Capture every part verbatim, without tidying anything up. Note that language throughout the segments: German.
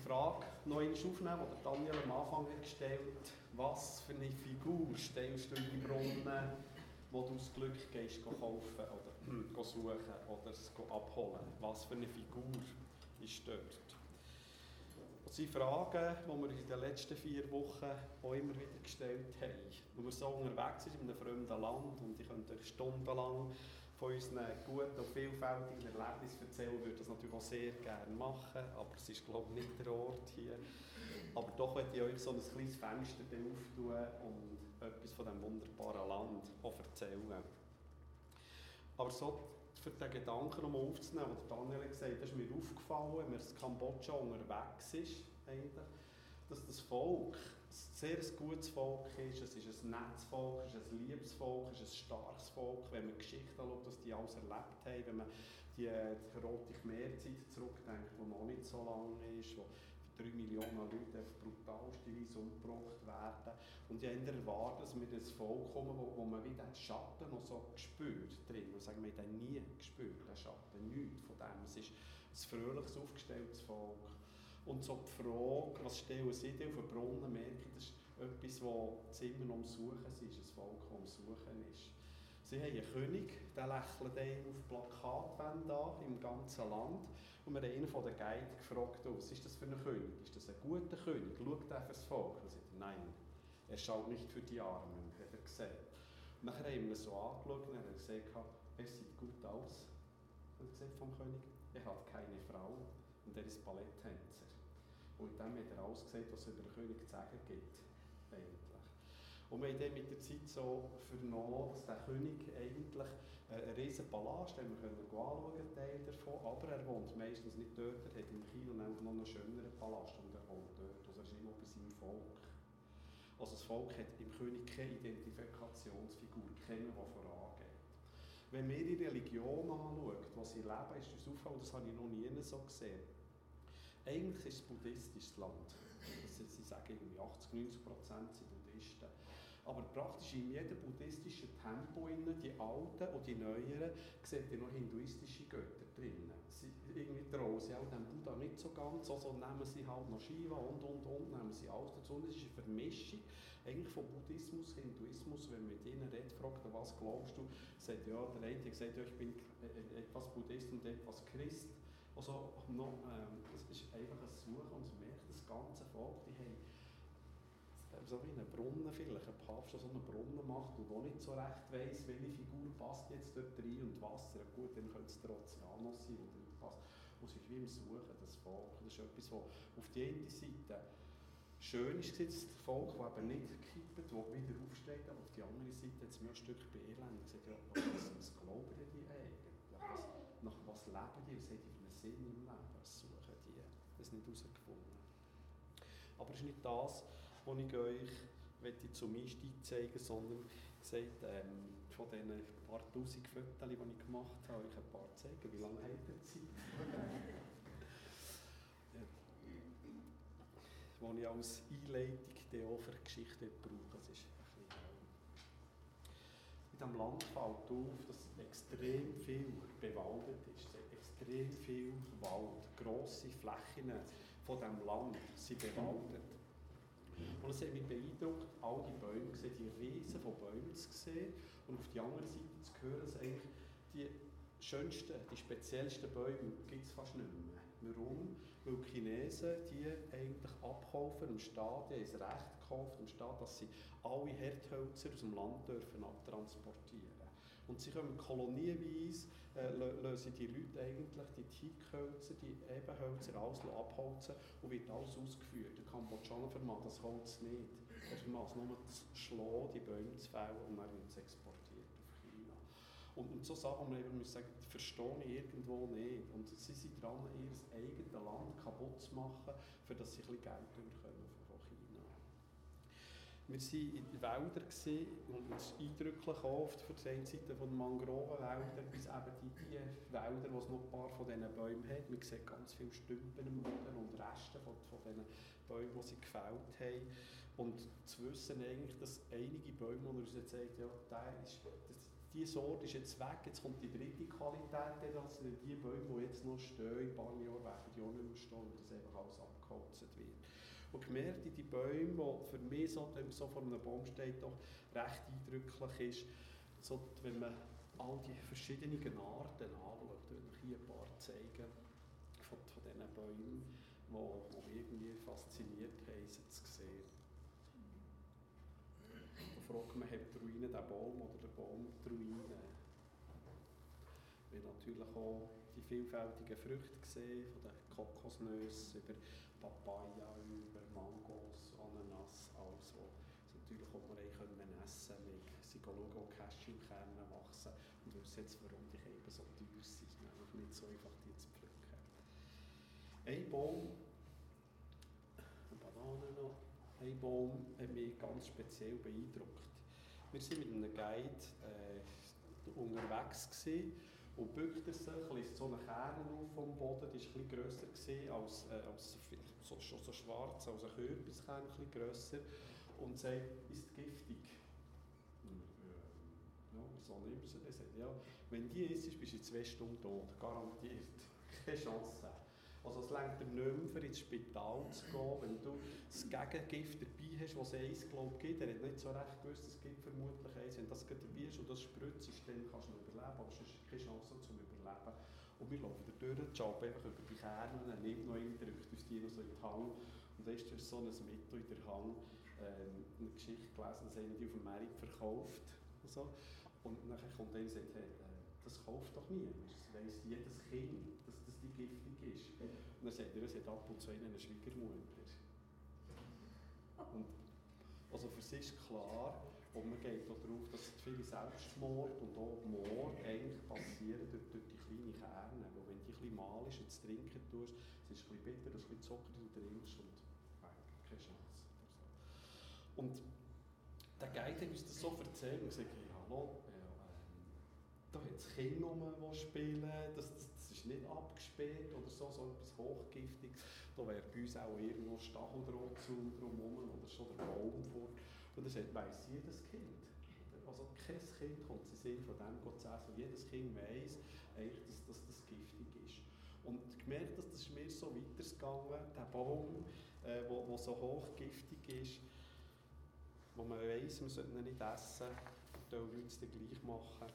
Frage noch einmal aufnehmen, die Daniel am Anfang hat gestellt hat. Was für eine Figur stellst du in die Brunnen, wo du das Glück gehst, kaufen oder hm, suchen oder es abholen? Was für eine Figur ist dort? Das sind Fragen, die wir in den letzten vier Wochen auch immer wieder gestellt haben. Wenn man so unterwegs ist in einem fremden Land und ich könnte euch stundenlang von unseren guten und vielfältigen Erlebnissen erzählen, würde ich das natürlich auch sehr gerne machen, aber es ist, glaube ich, nicht der Ort hier. Aber doch möchte ich euch so ein kleines Fenster auftun und etwas von diesem wunderbaren Land auch erzählen. Aber so für den Gedanken nochmal aufzunehmen, was Daniel gesagt hat, ist mir aufgefallen, wenn man in Kambodscha unterwegs ist, eigentlich, dass das Volk ein sehr gutes Volk ist, es ist ein nettes Volk, es ist ein liebes Volk, es ist ein starkes Volk. Wenn man Geschichten schaut, was die alles erlebt haben, wenn man die, die Rote Khmer-Zeit zurückdenkt, die noch nicht so lange ist, wo drei Millionen Leute auf brutalste Weise umgebracht werden. Und ich habe erwartet, dass wir das Volk kommen, wo, wo man wieder den Schatten noch so spürt drin. Und sagen, wir haben den nie gespürt, den Schatten, nichts von dem. Es ist ein fröhliches, aufgestelltes Volk. Und so die Frage, was stellen sie dir auf den Brunnen, merke ich, das ist etwas, das immer am Suchen ist, ein Volk, das am Suchen ist. Sie haben einen König, der lächelt einem auf Plakatwänden an, im ganzen Land. Und wir haben einen von den Guiden gefragt, was ist das für ein König? Ist das ein guter König? Schaut er für das Volk? Er sagt, nein, er schaut nicht für die Armen, hat er gesagt. Und dann haben wir ihn so angeschaut und er hat gesagt, er sieht gut aus, hat er gesagt vom König. Er hat keine Frau und er ist Balletttänzer. Und dann hat er alles gesagt, was es über den König zu sagen gibt. Eigentlich. Und wir haben dann mit der Zeit so vernommen, dass der König eigentlich einen riesen Palast, den wir anschauen können, Teil davon, aber er wohnt meistens nicht dort, er hat in China noch einen schöneren Palast und er wohnt dort, also er ist immer bei seinem Volk. Also das Volk hat im König keine Identifikationsfigur, keiner, der vorangeht. Wenn wir die Religion anschauen, was sie leben, ist uns aufgefallen, das habe ich noch nie so gesehen. Eigentlich ist es ein buddhistisches Land. Sie sagen irgendwie achtzig bis neunzig Prozent sind Buddhisten. Aber praktisch in jedem buddhistischen Tempel, die alten und die neueren, seht ihr noch hinduistische Götter drin. Sie, irgendwie trauen sie auch dem Buddha nicht so ganz, also nehmen sie halt noch Shiva und und und, nehmen sie alles dazu. Und es ist eine Vermischung eigentlich von Buddhismus, Hinduismus. Wenn man mit ihnen redet, fragt er, was glaubst du? Sagt ja, der eine hat gesagt, ja, ich bin etwas Buddhist und etwas Christ. Also, noch, ähm, das ist einfach ein Suchen und man merkt, das ganze Volk, die haben so wie einen Brunnen vielleicht, ein Papst, der so einen Brunnen macht und auch nicht so recht weiss, welche Figur passt jetzt dort rein und Wasser. Gut, dann könnte es der Ozeanos sein, der nicht passt. Und es ist wie im Suchen, das Volk. Das ist etwas, was auf die eine Seite schön ist, das Volk, das eben nicht kippt, das wieder aufsteht, aber auf die andere Seite hat es mir ein Stück beelendet. Ich sage, ja, was, was glauben die eigentlich? Was, nach was leben die? Was haben die für einen Sinn im Leben? Was suchen die? Das ist nicht herausgefunden. Aber es ist nicht das, was ich euch zum Einstieg zeigen möchte, sondern gesagt, ähm, von diesen paar tausend Fotos, die ich gemacht habe, euch ein paar zeigen. Wie lange habt ihr Zeit? Ja. Die ich als Einleitung auch für die Geschichte brauche. Das ist ein bisschen in diesem Land fällt auf, dass extrem viel bewaldet ist. Es hat extrem viel Wald. Grosse Flächen von diesem Land sind bewaldet. Und es hat mich beeindruckt, all die Bäume zu sehen, die Riesen von Bäumen zu sehen und auf die andere Seite zu hören, dass eigentlich die schönsten, die speziellsten Bäume gibt es fast nicht mehr. Warum? Weil die Chinesen die eigentlich abkaufen am Staat, die haben das Recht gekauft am Staat, dass sie alle Herdhölzer aus dem Land dürfen abtransportieren. Und sie können kolonienweise, äh, lösen die Leute eigentlich die Teakhölzer, die Ebenhölzer, alles abholzen und wird alles ausgeführt. Der Kambodschaner vermag das Holz nicht. Er vermag es nur zu schlagen, die Bäume zu fällen und dann wird es exportiert auf China. Und, und so Sachen, wo man eben muss sagen, das verstehe ich irgendwo nicht. Und sie sind dran, ihr eigenes Land kaputt zu machen, für das sie ein bisschen Geld bekommen von China. Wir waren in den Wäldern und es ist eindrücklich oft für die eine Seite von den Mangrovenwäldern bis eben die, die Wälder, wo es noch ein paar von diesen Bäumen hat. Man sieht ganz viele Stümpen im Boden und Reste von, von diesen Bäumen, die sie gefällt haben. Und zu wissen eigentlich, dass einige Bäume, die uns jetzt sagt, ja, der ist, das, diese Sorte ist jetzt weg, jetzt kommt die dritte Qualität, also die Bäume, die jetzt noch stehen, in ein paar Jahren werden die auch nicht mehr stehen, und das einfach alles abgeholzt wird. Und gemerkt, die Bäume, die für mich so, wenn man so vor einem Baum steht, doch recht eindrücklich ist, so, wenn man all die verschiedenen Arten anschaut, ich will hier ein paar zeigen von, von diesen Bäumen, die, die mich irgendwie fasziniert haben, sie zu sehen. Da fragt man, hat die Ruine den Baum oder der Baum die Ruine? Wir haben natürlich auch die vielfältigen Früchte gesehen, von den Kokosnüssen über Papaya, über Mangos, Ananas, alles, was natürlich auch wir essen können. Wir sind schauen, wo Cashewkerne wachsen und wissen jetzt, warum die eben so teuer sind. Nämlich nicht so einfach die zu pflücken. Ein Baum, eine Banane noch, ein Baum hat mich ganz speziell beeindruckt. Wir waren mit einem Guide äh, unterwegs gewesen, und bückt er sich, lässt so einen Kern auf vom Boden, der war etwas grösser als, äh, als so, schon so schwarz, als ein Kürbiskern, etwas grösser, und sagt, ist giftig. Und, äh, ja, wieso nimmst du das? Ja, wenn die ist, bist du in zwei Stunden tot, garantiert. Keine Chance. Also es reicht dir nicht mehr, um ins Spital zu gehen, wenn du das Gegengift dabei hast, was es eins glaub, gibt. Er hat nicht so recht gewusst, es gibt vermutlich eins. Wenn das dabei ist und das spritzt, dann kannst du nicht überleben, aber es ist keine Chance zum Überleben. Und wir laufen da durch, jobben einfach über die Kerne, er nimmt noch einen, drückt uns die noch so in die Hand. Und dann ist so ein Mittel in der Hand, ähm, eine Geschichte gelesen, dass einer die auf dem Markt verkauft. Und, so. Und dann kommt einer und sagt, hey, das kauft doch niemand. Das weiss jedes Kind, dass das die giftig ist. Und dann sagt er, es hat ab und zu eine Schwiegermutter. Und also für sie ist klar, und man geht auch darauf, dass viele Selbstmord und auch Mord eigentlich passieren durch, durch die kleinen Kerne. Weil wenn die ein bisschen mal ist und zu trinken tust, es ist ein bisschen bitter, ein bisschen Zucker, du trinkst und weg, keine Chance. Und der Guide hat uns das so erzählt und gesagt, hey, hallo, da hat es Kinder rum, die spielen, das, das, das ist nicht abgesperrt oder so, so etwas Hochgiftiges. Da wäre bei uns auch irgendwo Stacheldrahtzaun drumherum oder schon der Baum vor. Und er sagt, weiss jedes Kind. Also kein Kind kommt zu Sinn von dem Gott zu essen. Jedes Kind weiss eigentlich, dass, dass das giftig ist. Und gemerkt, dass das ist mir so weitergegangen, der Baum, äh, wo, wo so hochgiftig ist, wo man weiss, man sollte ihn nicht essen, die Leute es dann gleich machen.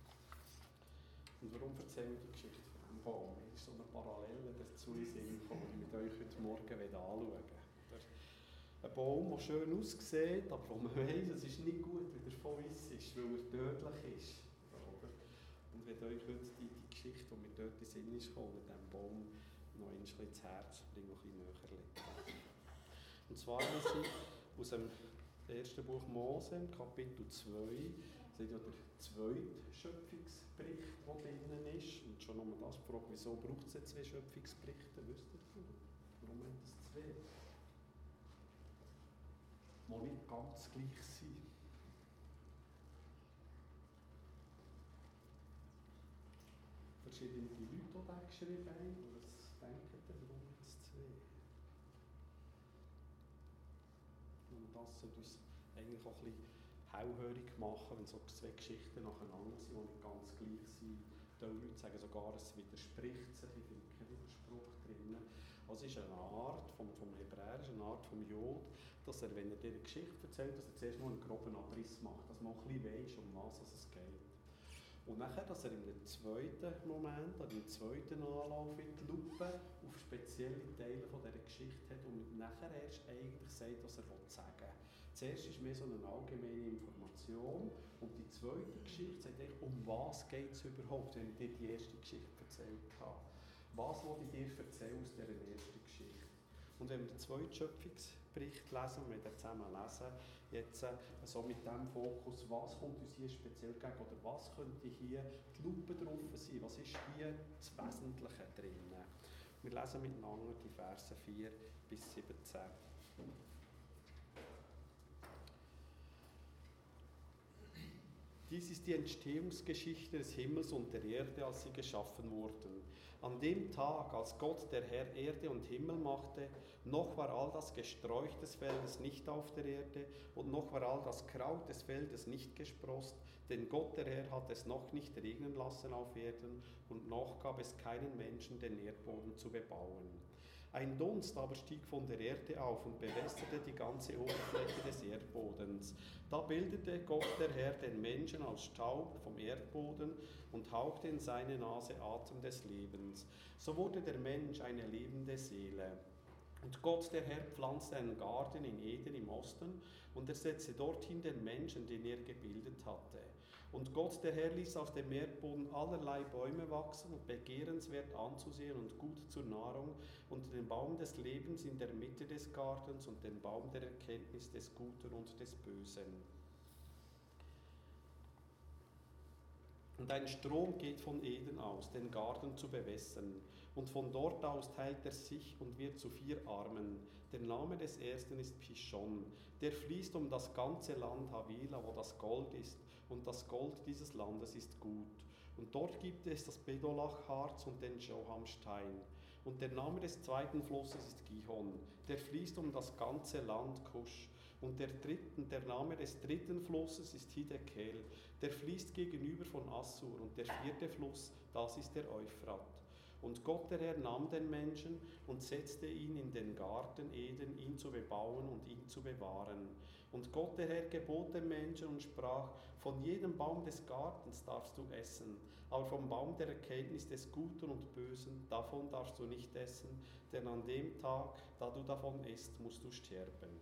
Und warum erzähle ich die Geschichte von diesem Baum? Es ist so eine Parallele dazu in Sinn gekommen, die ich mit euch heute Morgen anschauen will. Ein Baum, der schön aussieht, aber wo man weiss, es ist nicht gut, wenn er von uns ist, weil er tödlich ist. Und wenn euch heute die, die Geschichte, die mir dort in den Sinn ist gekommen, mit diesem Baum noch ein bisschen ins Herz bringen, noch ein bisschen näher legen. Und zwar lese ich aus dem ersten Buch Mose, Kapitel zwei, seht ihr der zweite Schöpfungsbericht, der drinnen ist. Und schon nochmal das gefragt, wieso braucht es zwei Schöpfungsberichte? Wisst ihr das? Warum haben es zwei? Die nicht ganz gleich sind. Verschiedene Leute, die das geschrieben haben. Was denkt ihr, warum es zwei? Und das sollte uns eigentlich auch ein bisschen hellhörig machen, wenn so zwei Geschichten nacheinander sind, die nicht ganz gleich sind. Die Leute sagen sogar, es widerspricht sich, ich finde keinen Widerspruch drin. Also es ist eine Art vom, vom Hebräer, eine Art vom Jod, dass er, wenn er dir eine Geschichte erzählt, dass er zuerst mal einen groben Abriss macht, dass man auch ein bisschen weiss, um was es geht. Und nachher, dass er in einem zweiten Moment, oder im zweiten Anlauf in die Lupe auf spezielle Teile von dieser Geschichte hat und nachher erst eigentlich sagt, was er sagen will. Zuerst ist mehr so eine allgemeine Information und die zweite Geschichte sagt eigentlich, um was geht es überhaupt, wenn ich dir die erste Geschichte erzählt habe. Was will ich dir erzählen aus dieser ersten Geschichte? Und wenn wir den zweiten Schöpfungsbericht lesen, und wir den zusammen lesen, jetzt äh, so mit dem Fokus, was kommt uns hier speziell gegen, oder was könnte hier die Lupe drauf sein, was ist hier das Wesentliche drin? Wir lesen miteinander die Verse vier bis siebzehn. Dies ist die Entstehungsgeschichte des Himmels und der Erde, als sie geschaffen wurden. An dem Tag, als Gott der Herr Erde und Himmel machte, noch war all das Gesträuch des Feldes nicht auf der Erde und noch war all das Kraut des Feldes nicht gesproßt, denn Gott der Herr hat es noch nicht regnen lassen auf Erden und noch gab es keinen Menschen, den Erdboden zu bebauen. Ein Dunst aber stieg von der Erde auf und bewässerte die ganze Oberfläche des Erdbodens. Da bildete Gott der Herr den Menschen aus Staub vom Erdboden und hauchte in seine Nase Atem des Lebens. So wurde der Mensch eine lebende Seele. Und Gott der Herr pflanzte einen Garten in Eden im Osten und er setzte dorthin den Menschen, den er gebildet hatte. Und Gott der Herr ließ auf dem Erdboden allerlei Bäume wachsen und begehrenswert anzusehen und gut zur Nahrung und den Baum des Lebens in der Mitte des Gartens und den Baum der Erkenntnis des Guten und des Bösen. Und ein Strom geht von Eden aus, den Garten zu bewässern. Und von dort aus teilt er sich und wird zu vier Armen. Der Name des ersten ist Pishon. Der fließt um das ganze Land Havila, wo das Gold ist. Und das Gold dieses Landes ist gut. Und dort gibt es das Bedolachharz und den Johamstein. Und der Name des zweiten Flusses ist Gihon. Der fließt um das ganze Land Kusch. Und der, dritten, der Name des dritten Flusses ist Hiddekel. Der fließt gegenüber von Assur. Und der vierte Fluss, das ist der Euphrat. Und Gott der Herr nahm den Menschen und setzte ihn in den Garten Eden, ihn zu bebauen und ihn zu bewahren. Und Gott der Herr gebot dem Menschen und sprach, von jedem Baum des Gartens darfst du essen, aber vom Baum der Erkenntnis des Guten und Bösen, davon darfst du nicht essen, denn an dem Tag, da du davon isst, musst du sterben.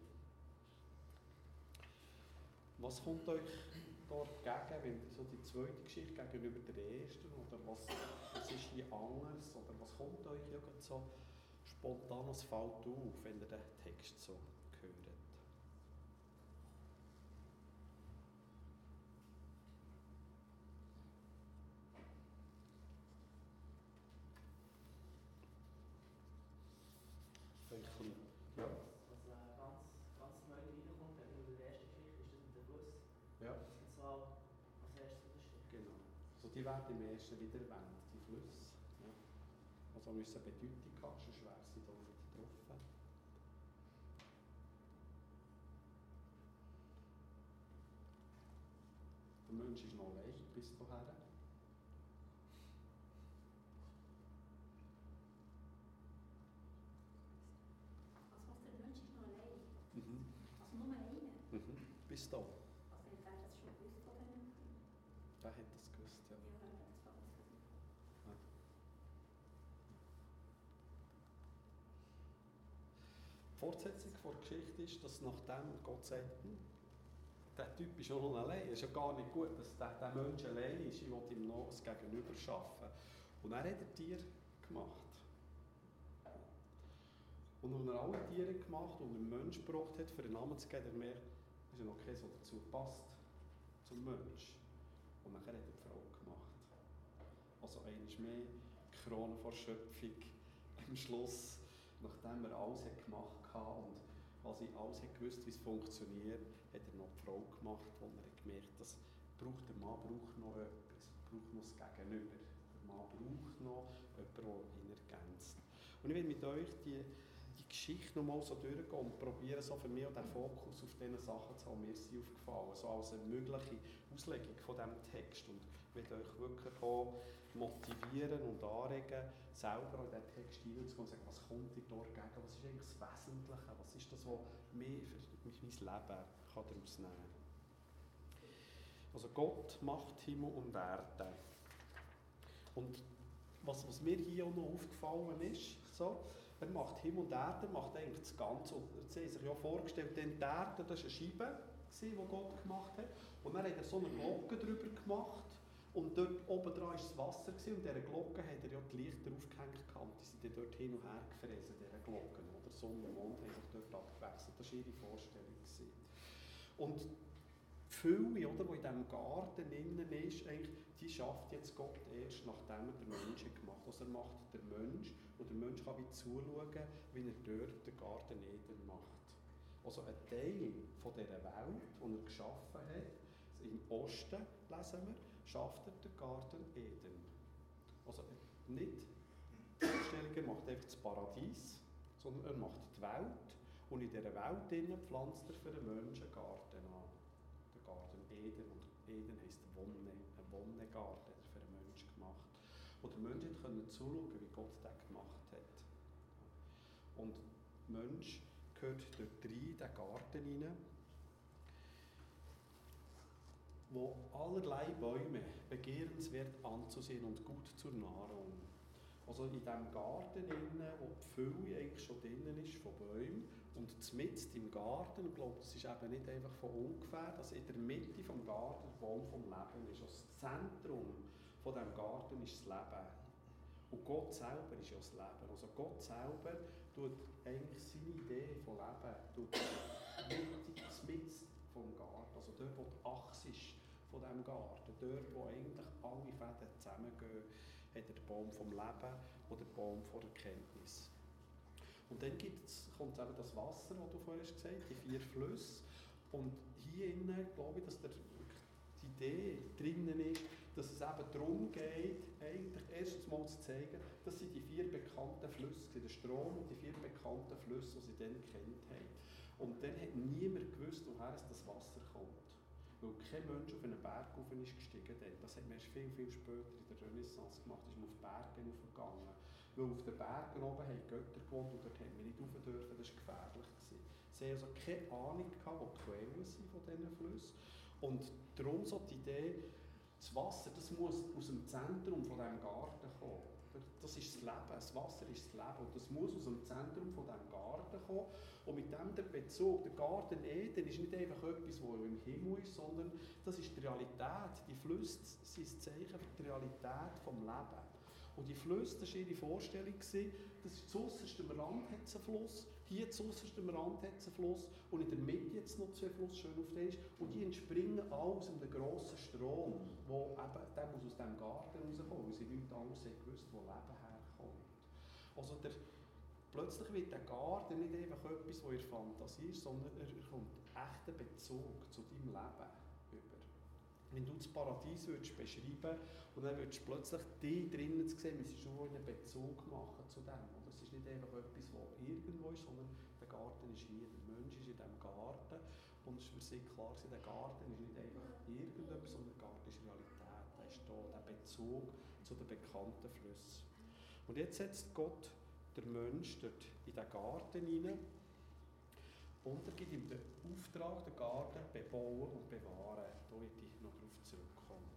Was kommt euch dort gegen, wenn ihr so die zweite Geschichte gegenüber der ersten, oder was, was ist hier anders, oder was kommt euch irgend so spontan, was fällt auf, wenn ihr den Text so hört? Ja. Was äh, ganz, ganz neu reinkommt, gegenüber der ersten Geschichte, ist das mit dem Fluss. Ja. Das gibt es auch als erstes unterstrichen. Genau. Also die werden im ersten wieder erwähnt, die Flüsse. Ja. Also müssen eine Bedeutung haben, sonst wäre sie da nicht getroffen. Der Mensch ist noch allein bis dahin. Also was, der Mensch ist noch allein? Mhm. Also nur einer? Mhm. Bis da. Also hat er das schon gewusst oder nicht? Der hat das gewusst, ja. Ja, das war das gewusst. Ja. Die Fortsetzung der Geschichte ist, dass nachdem Gott sagt, hm, der Typ ist schon noch allein, es ist ja gar nicht gut, dass der, der Mensch allein ist, ich will ihm noch das Gegenüber schaffen. Und er hat er Tiere gemacht. Und als er alle Tiere gemacht und einen Menschen gebraucht hat, für einen Namen zu geben, der mehr, ist ja noch keins, der dazu passt, zum Mensch. Und nachher hat er die Frau gemacht. Also einmal mehr die Krone vor Schöpfung am Schluss, nachdem er alles hat gemacht hat und quasi alles hat gewusst, wie es funktioniert, hat er noch die Frau gemacht, wo er hat gemerkt, dass braucht, der Mann braucht noch etwas, braucht noch das Gegenüber. Der Mann braucht noch jemanden, der ihn ergänzt. Und ich will mit euch die, die Geschichte noch mal so durchgehen und probieren, so für mich auch den Fokus auf diese Sachen zu haben, mir sind aufgefallen, so als eine mögliche Auslegung von diesem Text. Und ich will euch wirklich auch motivieren und anregen, selber in diesen Text hineinzugehen und sagen, was kommt dir dort gegen, was ist eigentlich das Wesentliche, was ist das, was mir für mein Leben kann daraus nehmen kann. Also Gott macht Himmel und Erde. Und was, was mir hier auch noch aufgefallen ist, so, er macht Himmel und Erde, macht eigentlich das Ganze. Und Sie haben sich ja vorgestellt, denn die Erde, das war eine Scheibe, die Gott gemacht hat. Und dann hat er so eine Glocke drüber gemacht. Und dort oben dran war das Wasser. Und in dieser Glocke hat er ja die Lichter aufgehängt. Die sind dann dort hin und her gefräst, diese Glocken. Oder Sonne und Mond haben sich dort abgewechselt. Das war ihre Vorstellung. Und die Fülle, oder, die in diesem Garten innen ist, eigentlich, die schafft jetzt Gott erst, nachdem er den Menschen gemacht hat. Also er macht den Mensch und der Mensch kann wie zuschauen, wie er dort den Garten Eden macht. Also ein Teil von dieser Welt, die er geschaffen hat, Im Osten, lesen wir, schafft er den Garten Eden. Also nicht die Vorstellung, er macht einfach das Paradies, sondern er macht die Welt. Und in dieser Welt innen pflanzt er für den Menschen einen Garten an. Der Garten Eden. Und Eden heisst Wonne, ein Wonnegarten, der für den Menschen gemacht. Und der Mensch konnte zuschauen, wie Gott das gemacht hat. Und der Mensch gehört dort rein, in diesen Garten hinein, wo allerlei Bäume begehrenswert anzusehen und gut zur Nahrung. Also in diesem Garten, innen, wo die Fülle eigentlich schon drin ist von Bäumen, und mitten im Garten, ich glaube, das ist eben nicht einfach von ungefähr, dass in der Mitte des Garten der Baum vom Leben ist. Also das Zentrum von diesem Garten ist das Leben. Und Gott selber ist ja das Leben. Also Gott selber tut eigentlich seine Idee von Leben tut mitten vom Garten, also dort, wo die Achse ist von diesem Garten, dort, wo eigentlich alle Fäden zusammengehen, hat er den Baum vom Leben oder den Baum von der Erkenntnis. Und dann gibt's, kommt eben das Wasser, das du vorhin gesagt hast, die vier Flüsse. Und hier innen glaube ich, dass der, die Idee drinnen ist, dass es eben darum geht, eigentlich erstens mal zu zeigen, das sind die vier bekannten Flüsse, der Strom und die vier bekannten Flüsse, die sie dann kennt haben. Und dann hat niemand gewusst, woher das Wasser kommt. Weil kein Mensch auf einen Berg rauf ist gestiegen. Das hat man erst viel, viel später in der Renaissance gemacht, ist man auf Bergen raufgegangen. Weil auf den Bergen oben haben Götter gewohnt und dort haben wir nicht rauf dürfen, das war gefährlich. Sie haben also keine Ahnung gehabt, wo die Quellen sind von diesen Flüssen. Und darum so die Idee, das Wasser, das muss aus dem Zentrum von diesem Garten kommen. Das ist das Leben, das Wasser ist das Leben und das muss aus dem Zentrum von diesem Garten kommen. Und mit dem der Bezug, der Garten Eden ist nicht einfach etwas, das im Himmel ist, sondern das ist die Realität. Die Flüsse sind das Zeichen für die Realität des Lebens. Und die Flüsse, das war ihre Vorstellung, das ist zu äusserstem Rand hat es einen Fluss, hier zu äusserstem Rand hat es einen Fluss und in der Mitte jetzt noch zwei Flüsse, schön auf den ist. Und die entspringen alle aus einem grossen Strom, wo eben, der muss aus diesem Garten rauskommen, weil sie nichts anderes haben gewusst, wo Leben herkommt. Also der, plötzlich wird der Garten nicht einfach etwas, das ihr Fantasie ist, sondern er, er kommt echten Bezug zu deinem Leben über. Wenn du das Paradies würdest beschreiben und dann würdest du plötzlich die drinnen zu sehen, müsstest du schon einen Bezug machen zu dem. Und das ist nicht einfach etwas, das irgendwo ist, sondern der Garten ist hier. Der Mensch ist in diesem Garten und es ist für sie klar, der Garten ist nicht einfach irgendetwas, sondern der Garten ist Realität. Da ist da der Bezug zu den bekannten Flüssen. Und jetzt setzt Gott der Mensch dort in den Garten hinein und er gibt ihm den Auftrag, den Garten bebauen und bewahren. Da werde ich noch darauf zurückkommen.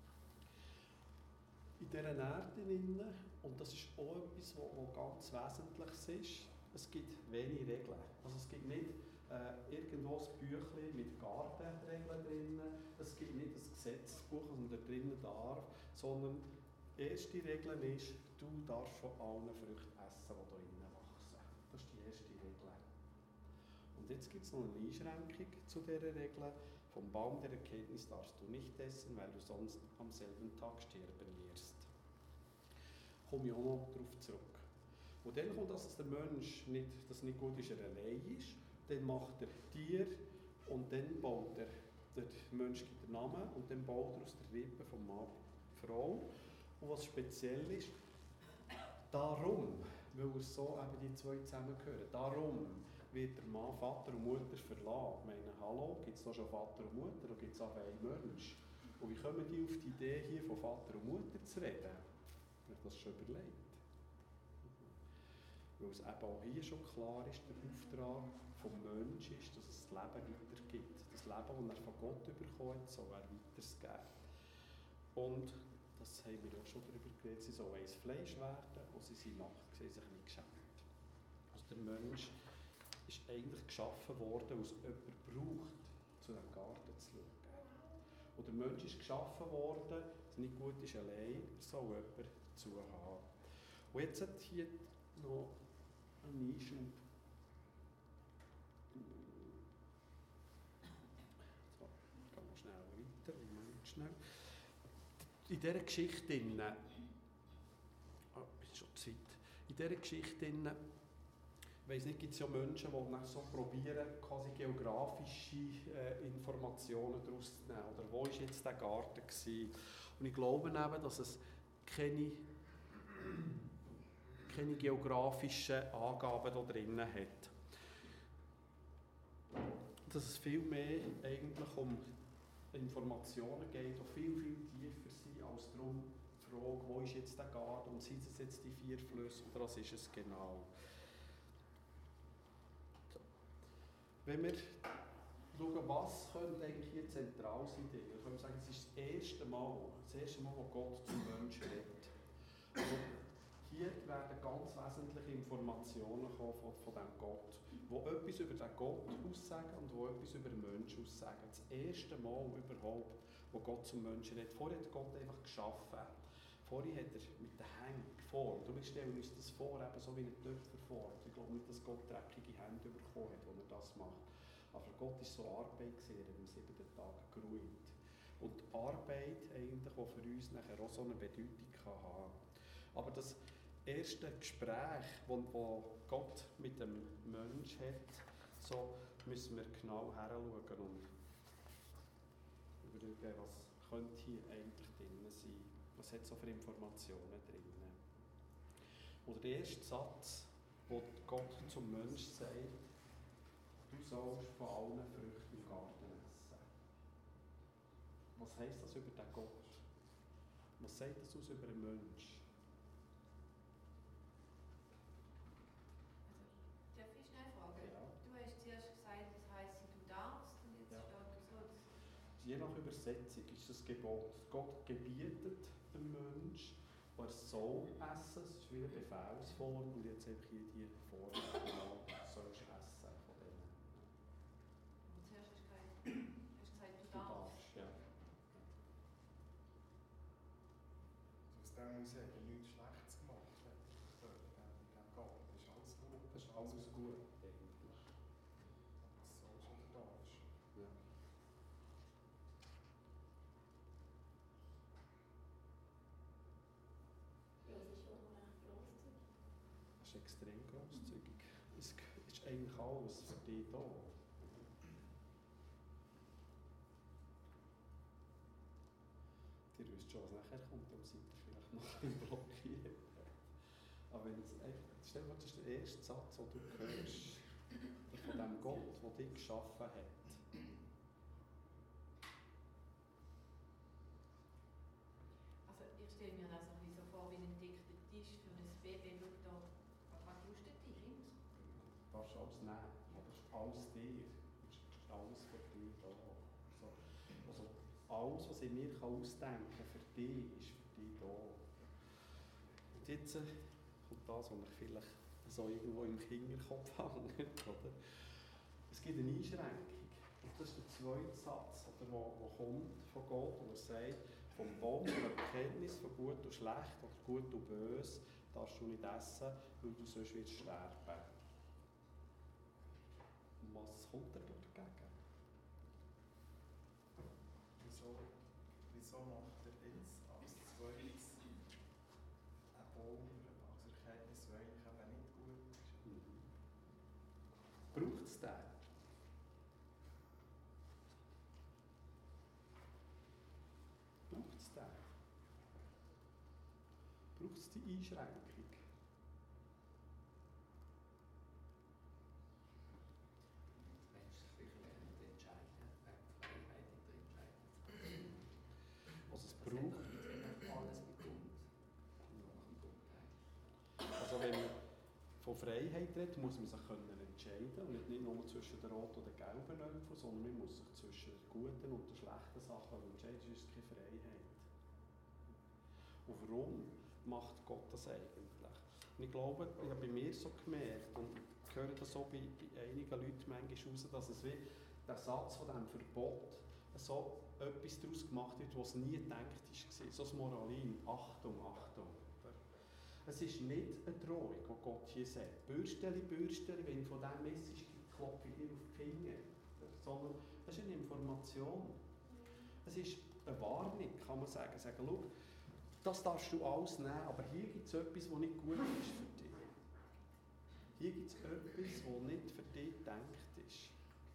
In dieser Erde, und das ist auch etwas, was ganz Wesentliches ist, es gibt wenige Regeln. Also es gibt nicht äh, irgendwo ein Büchlein mit Gartenregeln drin, es gibt nicht ein Gesetzbuch, das man da drinnen darf, sondern die erste Regel ist, du darfst von allen Früchten essen, die da drinnen wachsen. Das ist die erste Regel. Und jetzt gibt es noch eine Einschränkung zu dieser Regel. Vom Baum der Erkenntnis darfst du nicht essen, weil du sonst am selben Tag sterben wirst. Da komme ich auch noch darauf zurück. Und dann kommt, dass der Mensch nicht, dass nicht gut ist, er allein ist. Dann macht er Tier und dann baut er, der Mensch gibt den Namen und dann baut er aus der Rippe vom Mann die Frau. Und was speziell ist, darum, weil er so eben die zwei zusammengehören, darum wird der Mann Vater und Mutter verlassen. Ich meine, hallo, gibt es da schon Vater und Mutter, oder gibt es auch einen Mensch? Und wie kommen die auf die Idee, hier von Vater und Mutter zu reden? Ich habe das schon überlegt. Weil es eben auch hier schon klar ist, der Auftrag vom Menschen ist, dass es das Leben weitergibt. Das Leben, das er von Gott bekommen hat, soll er weitergeben. Und das haben wir auch schon darüber geredet, sie sollen eins Fleisch werden und sie sind nackt, sie haben sich nicht geschämt. Also der Mensch ist eigentlich geschaffen worden, aus jemand braucht, zu diesem Garten zu schauen. Und der Mensch ist geschaffen worden, dass es nicht gut ist allein, er soll jemand dazu haben. Und jetzt hat hier noch ein Einschub. So, ich gehe noch schnell weiter, Moment schnell. In dieser Geschichte, oh, ist schon Zeit, in dieser Geschichte Ich weiss nicht, gibt es ja Menschen, die dann so probieren, quasi geografische äh, Informationen daraus zu nehmen. Oder wo war jetzt der Garten gewesen? Und ich glaube eben, dass es keine, keine geografischen Angaben da drin hat. Dass es viel mehr eigentlich um Informationen geht, die viel, viel tiefer sind als darum die Frage, wo ist jetzt der Garten und sind es jetzt die vier Flüsse oder was ist es genau. Wenn wir schauen, was könnte eigentlich hier zentral sein, dann können wir sagen, es ist das erste Mal, das erste Mal, wo Gott zum Menschen redet. Also hier werden ganz wesentliche Informationen kommen von, von diesem Gott, die etwas über den Gott aussagen und die etwas über den Menschen aussagen. Das erste Mal überhaupt, wo Gott zum Menschen redet. Vorher hat Gott einfach geschaffen. Vorher hat er mit den Händen geformt. Und wir stellen uns das vor, eben so wie ein Töpfer formt. Ich glaube nicht, dass Gott dreckige Hände bekommen hat, wenn er das macht. Aber für Gott war es so Arbeit, gewesen, er hat am siebten Tag geruht. Und die Arbeit, eigentlich, die für uns nachher auch so eine Bedeutung kann haben. Aber das erste Gespräch, das Gott mit dem Menschen hat, so müssen wir genau heranschauen und überlegen, was könnte hier eigentlich drin sein. Was hat so für Informationen drin? Oder der erste Satz, wo Gott zum Menschen sagt, du sollst von allen Früchten im Garten essen. Was heisst das über den Gott? Was sagt das aus über einen Menschen? Also, darf ich schnell fragen? Ja. Du hast zuerst gesagt, das heisst, du darfst, und jetzt Ja. steht du sollst. Je nach Übersetzung ist das Gebot. Gott gebietet dem Menschen, er soll essen, es ist wie eine Befehlsform, und jetzt habe ich hier die Form, genau, du sollst essen von denen. Und zuerst hast du gesagt, hast du, gesagt, du Du darfst. darfst, ja. Aus dem heraus hat er nichts Schlechtes gemacht. So, in diesem Garten ist alles gut. Das ist alles gut, eigentlich. Das sollst oder darfst. Ja. Ja, es ist schon noch recht grosszügig. Das ist extrem grosszügig. Es ist eigentlich alles für dich da. Ihr wisst schon, was nachher kommt, dann seid ihr vielleicht noch im blockiert. Aber wenn es einfach, stell dir vor, das ist der erste Satz, den du hörst, von dem Gott, der dich geschaffen hat. Also ich stelle mir das auch so vor, wie ein dicker Tisch für ein Baby. Schau da, was tust du dir hin? Du darfst alles nehmen, aber es ist alles dir. Es ist alles für dich da. Also, also alles, was ich mir ausdenken kann, für dich, ist für dich da. Und jetzt äh, kommt das, was ich vielleicht so irgendwo im Hinterkopf hängt, oder? Es gibt eine Einschränkung. Und das ist der zweite Satz, der kommt von Gott, wo er sagt, vom Baum der Erkenntnis von Gut und Schlecht oder Gut und Böse darfst du nicht essen, weil du sonst wirst sterben. Und was kommt er dort dagegen? Wieso, wieso macht er jetzt als zweites einen Baum als Erkenntnis, der eigentlich eben nicht gut ist? Mhm. Braucht es den? Braucht es den? Braucht es die Einschränkung? Mensch sich lernen zu entscheiden, äh, Freiheit in der Entscheidung. Also es Das braucht... hat doch alles mit Grund. Nach dem Grundteil. Also wenn man von Freiheit redet, muss man sich können entscheiden und nicht, nicht nur zwischen den roten und den gelben Äpfeln, sondern man muss sich zwischen den guten und den schlechten Sachen entscheiden, sonst ist es keine Freiheit. Und warum macht Gott das eigentlich? Und ich glaube, ich habe bei mir so gemerkt und ich höre das so bei, bei einigen Leuten manchmal raus, dass es wie der Satz von diesem Verbot so etwas daraus gemacht wird, was nie gedacht war. So ein Moralin, Achtung, Achtung. Es ist nicht eine Drohung, die Gott hier sagt. Bürsteli, Bürsteli, wenn ich von diesem Message gibt, klopfe ich dir auf die Finger. Sondern es ist eine Information. Es ist eine Warnung, kann man sagen. Sagen, schau, das darfst du alles nehmen, aber hier gibt es etwas, das nicht gut ist für dich. Hier gibt es etwas, das nicht für dich gedacht ist.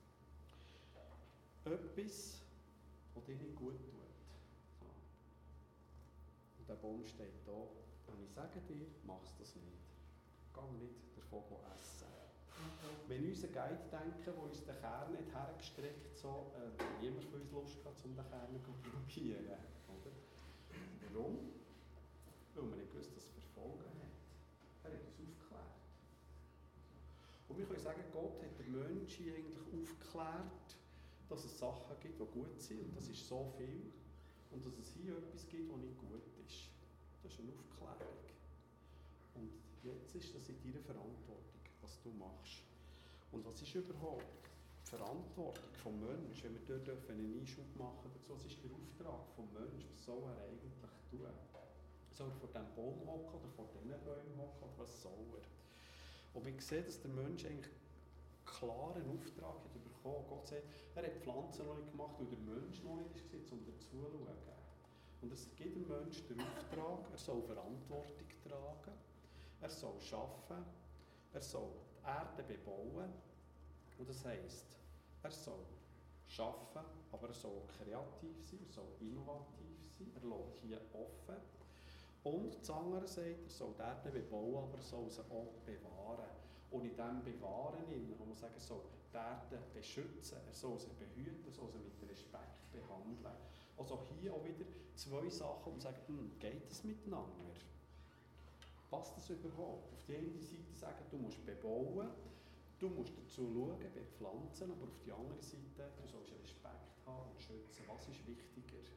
Etwas, das dir nicht gut tut. So. Und der Baum steht da. Und ich sage dir, mach das nicht. Geh nicht davon essen. Wenn wir unser Guide denken, der uns den Kern nicht hergestreckt so, äh, niemand von uns Lust hat, um den Kern zu probieren. Oder? Warum? Weil wir nicht gewusst, dass es Verfolgen hat. Er hat uns aufgeklärt. Und wir können sagen, Gott hat den Menschen eigentlich aufgeklärt, dass es Sachen gibt, die gut sind. Und das ist so viel. Und dass es hier etwas gibt, das nicht gut ist. Das ist eine Aufklärung. Und jetzt ist das in deiner Verantwortung, was du machst. Und was ist überhaupt die Verantwortung des Menschen, wenn wir dort einen Einschub machen dazu? Was ist der Auftrag des Menschen? Was soll er eigentlich tun? Soll er vor diesem Baum hocken oder vor diesen Bäumen hocken? Oder was soll er? Und wir sehen, dass der Mensch eigentlich einen klaren Auftrag hat bekommen. Gott sagt, er hat die Pflanzen noch nicht gemacht, weil der Mensch noch nicht ist, um dazuschauen. Und es gibt dem Menschen den Auftrag, er soll Verantwortung tragen, er soll arbeiten, er soll die Erde bebauen. Und das heisst, er soll arbeiten, aber er soll kreativ sein, er soll innovativ sein, er lässt hier offen. Und das andere sagt, er soll die Erde bebauen, aber er soll sie auch bewahren. Und in diesem Bewahren, wo man sagen soll, die Erde beschützen, er soll sie behüten, er soll sie mit Respekt behandeln. Also hier auch wieder zwei Sachen, um zu sagen, hm, geht das miteinander? Passt das überhaupt? Auf die eine Seite sagen, du musst bebauen, du musst dazu schauen, bepflanzen, aber auf die andere Seite, du sollst Respekt haben und schützen. Was ist wichtiger? Das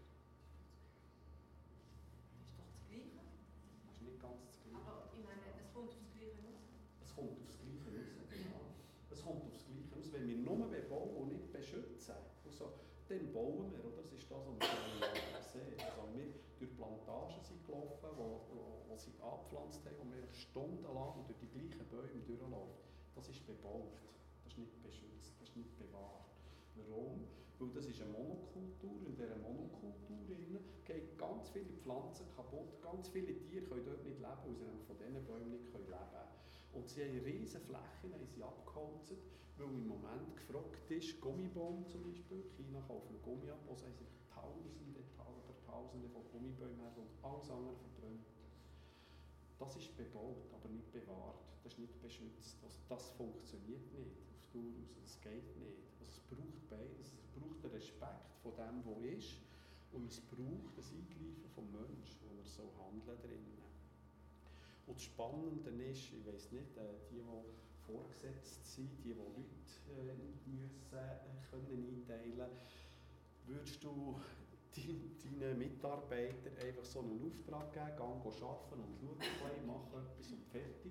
ist doch das Gleiche. Das ist nicht ganz das Gleiche. Aber ich meine, es kommt aufs Gleiche raus. Es kommt aufs Gleiche raus, genau. Es kommt aufs Gleiche raus. Wenn wir nur bebauen und nicht beschützen, also, dann bauen wir, oder? Das ist das, was wir sehen. Also wir durch Plantagen sind gelaufen, wo, wo, wo sie angepflanzt haben, wo wir stundenlang durch die gleichen Bäume durchlaufen. Das ist bebaut, das ist nicht beschützt, das ist nicht bewahrt. Warum? Weil das ist eine Monokultur. In dieser Monokultur gehen ganz viele Pflanzen kaputt, ganz viele Tiere können dort nicht leben, weil sie von diesen Bäumen nicht leben können. Und sie haben riesige Flächen haben sie abgeholzt, weil im Moment gefragt ist, Gummibaum zum Beispiel, China kauft einen Gummi ab, wo sie sich Tausende, oder Tausende von Gummibäumen haben und alles andere verbrennt. Das ist bebaut, aber nicht bewahrt, das ist nicht beschützt. Also das funktioniert nicht auf Dauer raus, das geht nicht. Also es braucht beides, es braucht den Respekt von dem, was ist, und es braucht das Eingreifen vom Menschen, wo er so handeln drinnen. Und das Spannende ist, ich weiss nicht, äh, die, die vorgesetzt sind, die, die Leute äh, müssen, äh, können einteilen, würdest du deinen Mitarbeitern einfach so einen Auftrag geben, gehen arbeiten und schauen ein machen etwas und fertig?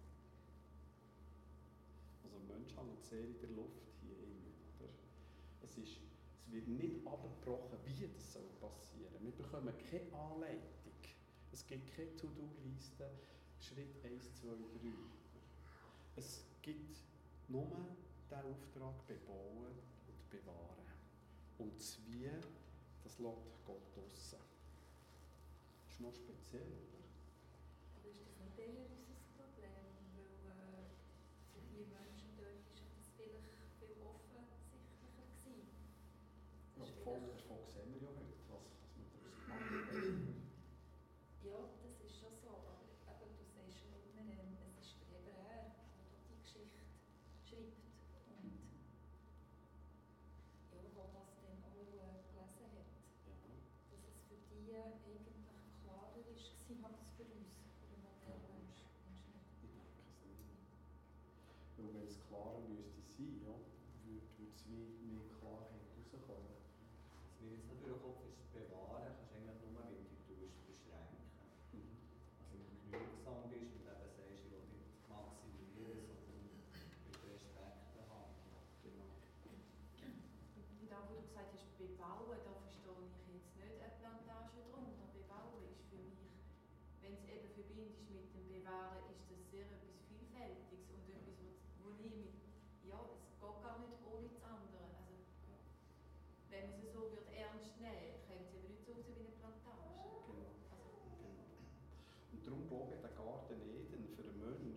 Also ein Mensch hängt sehr in der Luft hier innen, oder? Es, ist, es wird nicht abgebrochen, wie das soll passieren. Wir bekommen keine Anleitung. Es gibt keine To-Do-Liste, Schritt eins, zwei, drei. Es gibt nur den Auftrag bebauen und bewahren. Und das Wie, das lässt Gott draussen. Das ist noch speziell, oder? Aber ist das nicht eher unser Problem? Weil äh, für die Menschen dort ist das vielleicht viel offensichtlicher gewesen. Ja, Das ist davon, vielleicht- davon sehen wir ja heute, was, was man daraus gemacht hat. Ja, das ist schon so. Aber eben, du sagst schon immer, ähm, es ist der Hebräer, der die Geschichte schreibt. Und ja, wo das dann auch äh, gelesen hat. Ja. Dass es für die eigentlich klarer ist gewesen als für uns, für den modernen Mensch. Mensch nicht. Ich denke es nicht. Weil wenn es klarer müsste sein, ja, würde es wie mehr Klarheit rauskommen. Was mir jetzt noch durch den Kopf ist, bewahren kannst du eigentlich nur, wenn du dich beschränken. Mhm. Also wenn du genügsam bist und eben sagst, ich will nicht maximieren, sondern mit Respekt behandeln. Genau. Und auch, wo du gesagt hast, bebauen, da verstehe ich jetzt nicht eine Plantage drunter. Bebauen ist für mich, wenn es eben verbindest mit dem Bewahren, ist das sehr etwas Vielfältiges und etwas, wo, wo ich mit, ja, es geht gar nicht ohne das andere. Also, wenn man es so wird ernst nehmen, kommt es eben nicht so aus wie eine Plantage. Genau. Also, Genau. Und darum glaube ich, der Garten Eden für den Menschen ist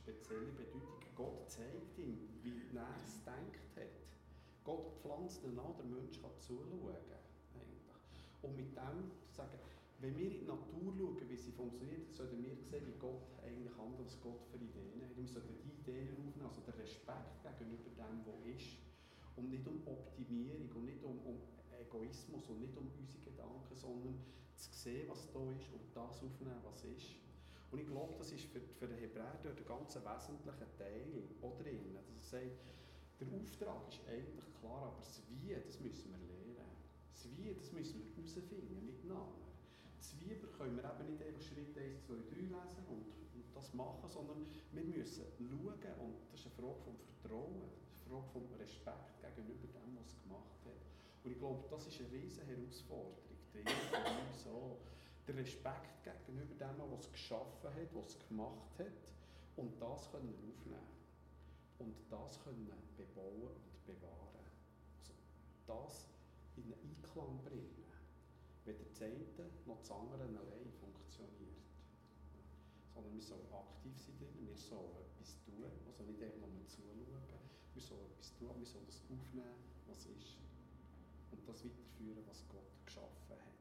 spezielle Bedeutung. Gott zeigt ihm, wie er es gedacht hat. Gott pflanzt ihn an, der Mensch kann zuschauen. Eigentlich. Und mit dem sagen, wenn wir in die Natur schauen, wie sie funktioniert, sollten wir sehen, wie Gott eigentlich handelt, was Gott für Ideen hat. Wir sollten die Ideen aufnehmen, also den Respekt gegenüber dem, was ist. Und nicht um Optimierung und nicht um, um Egoismus und nicht um unsere Gedanken, sondern zu sehen, was da ist und das aufnehmen, was ist. Und ich glaube, das ist für, für den Hebräer dort ein ganz wesentlicher Teil auch drin. Dass er sagt, der Auftrag ist eigentlich klar, aber das Wie, das müssen wir lernen. Das Wie, das müssen wir herausfinden, miteinander. Das Wie können wir eben nicht einfach Schritt eins, zwei, drei lesen und, und das machen, sondern wir müssen schauen, und das ist eine Frage vom Vertrauen, eine Frage vom Respekt gegenüber dem, was es gemacht hat. Und ich glaube, das ist eine riesige Herausforderung, die für uns auch. Der Respekt gegenüber dem, was es geschaffen hat, was es gemacht hat, und das können wir aufnehmen. Und das können bebauen und bewahren. Also das in einen Einklang bringen. Weder das eine noch das andere allein funktioniert. Sondern wir sollen aktiv sein drin, wir sollen etwas tun, also nicht einfach nur zuschauen. Wir sollen etwas tun, wir sollen das aufnehmen, was ist. Und das weiterführen, was Gott geschaffen hat.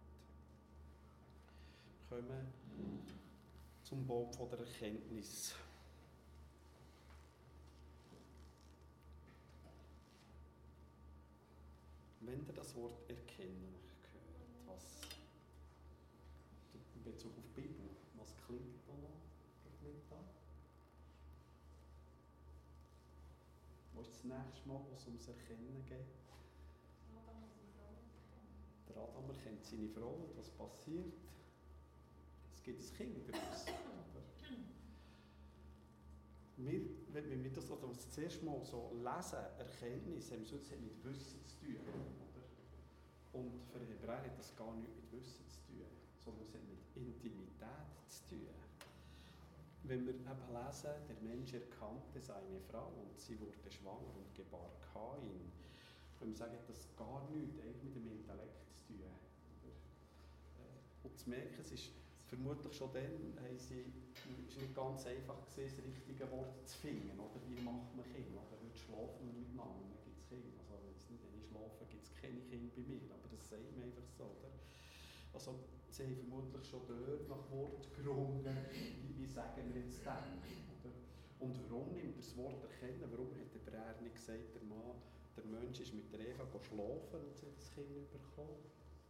Wir kommen zum Baum von der Erkenntnis. Wenn ihr das Wort erkennen hört, was in Bezug auf die Bibel, was klingt da noch? Klingt da? Wo ist das nächste Mal, wo es ums Erkennen geht? Der Adam erkennt seine Frau und was passiert? Es gibt ein Kind daraus. Wir, wenn wir das, also das zuerst mal so lesen, Erkenntnis, haben wir sonst mit Wissen zu tun. Oder? Und für den Hebräer hat das gar nichts mit Wissen zu tun, sondern es hat mit Intimität zu tun. Wenn wir eben lesen, der Mensch erkannte seine Frau und sie wurde schwanger und gebar Kain, können wir sagen, das hat gar nichts eigentlich mit dem Intellekt zu tun. Oder? Und zu merken, es ist vermutlich schon dann, haben sie, es war nicht ganz einfach gewesen, das richtige Wort zu finden. Oder? Wie macht man Kinder? Oder heute schlafen wir miteinander, dann gibt es Kinder. Also wenn es nicht wenn ich schlafe, gibt es keine Kinder bei mir. Aber das sagt man einfach so. Oder? Also sie haben vermutlich schon dort nach Wort gerungen, wie, wie sagen wir jetzt das? Oder? Und warum nimmt er das Wort erkennen? Warum hat der Hebräer nicht gesagt, der Mann, der Mensch ist mit der Eva schlafen und sie hat das Kind bekommen?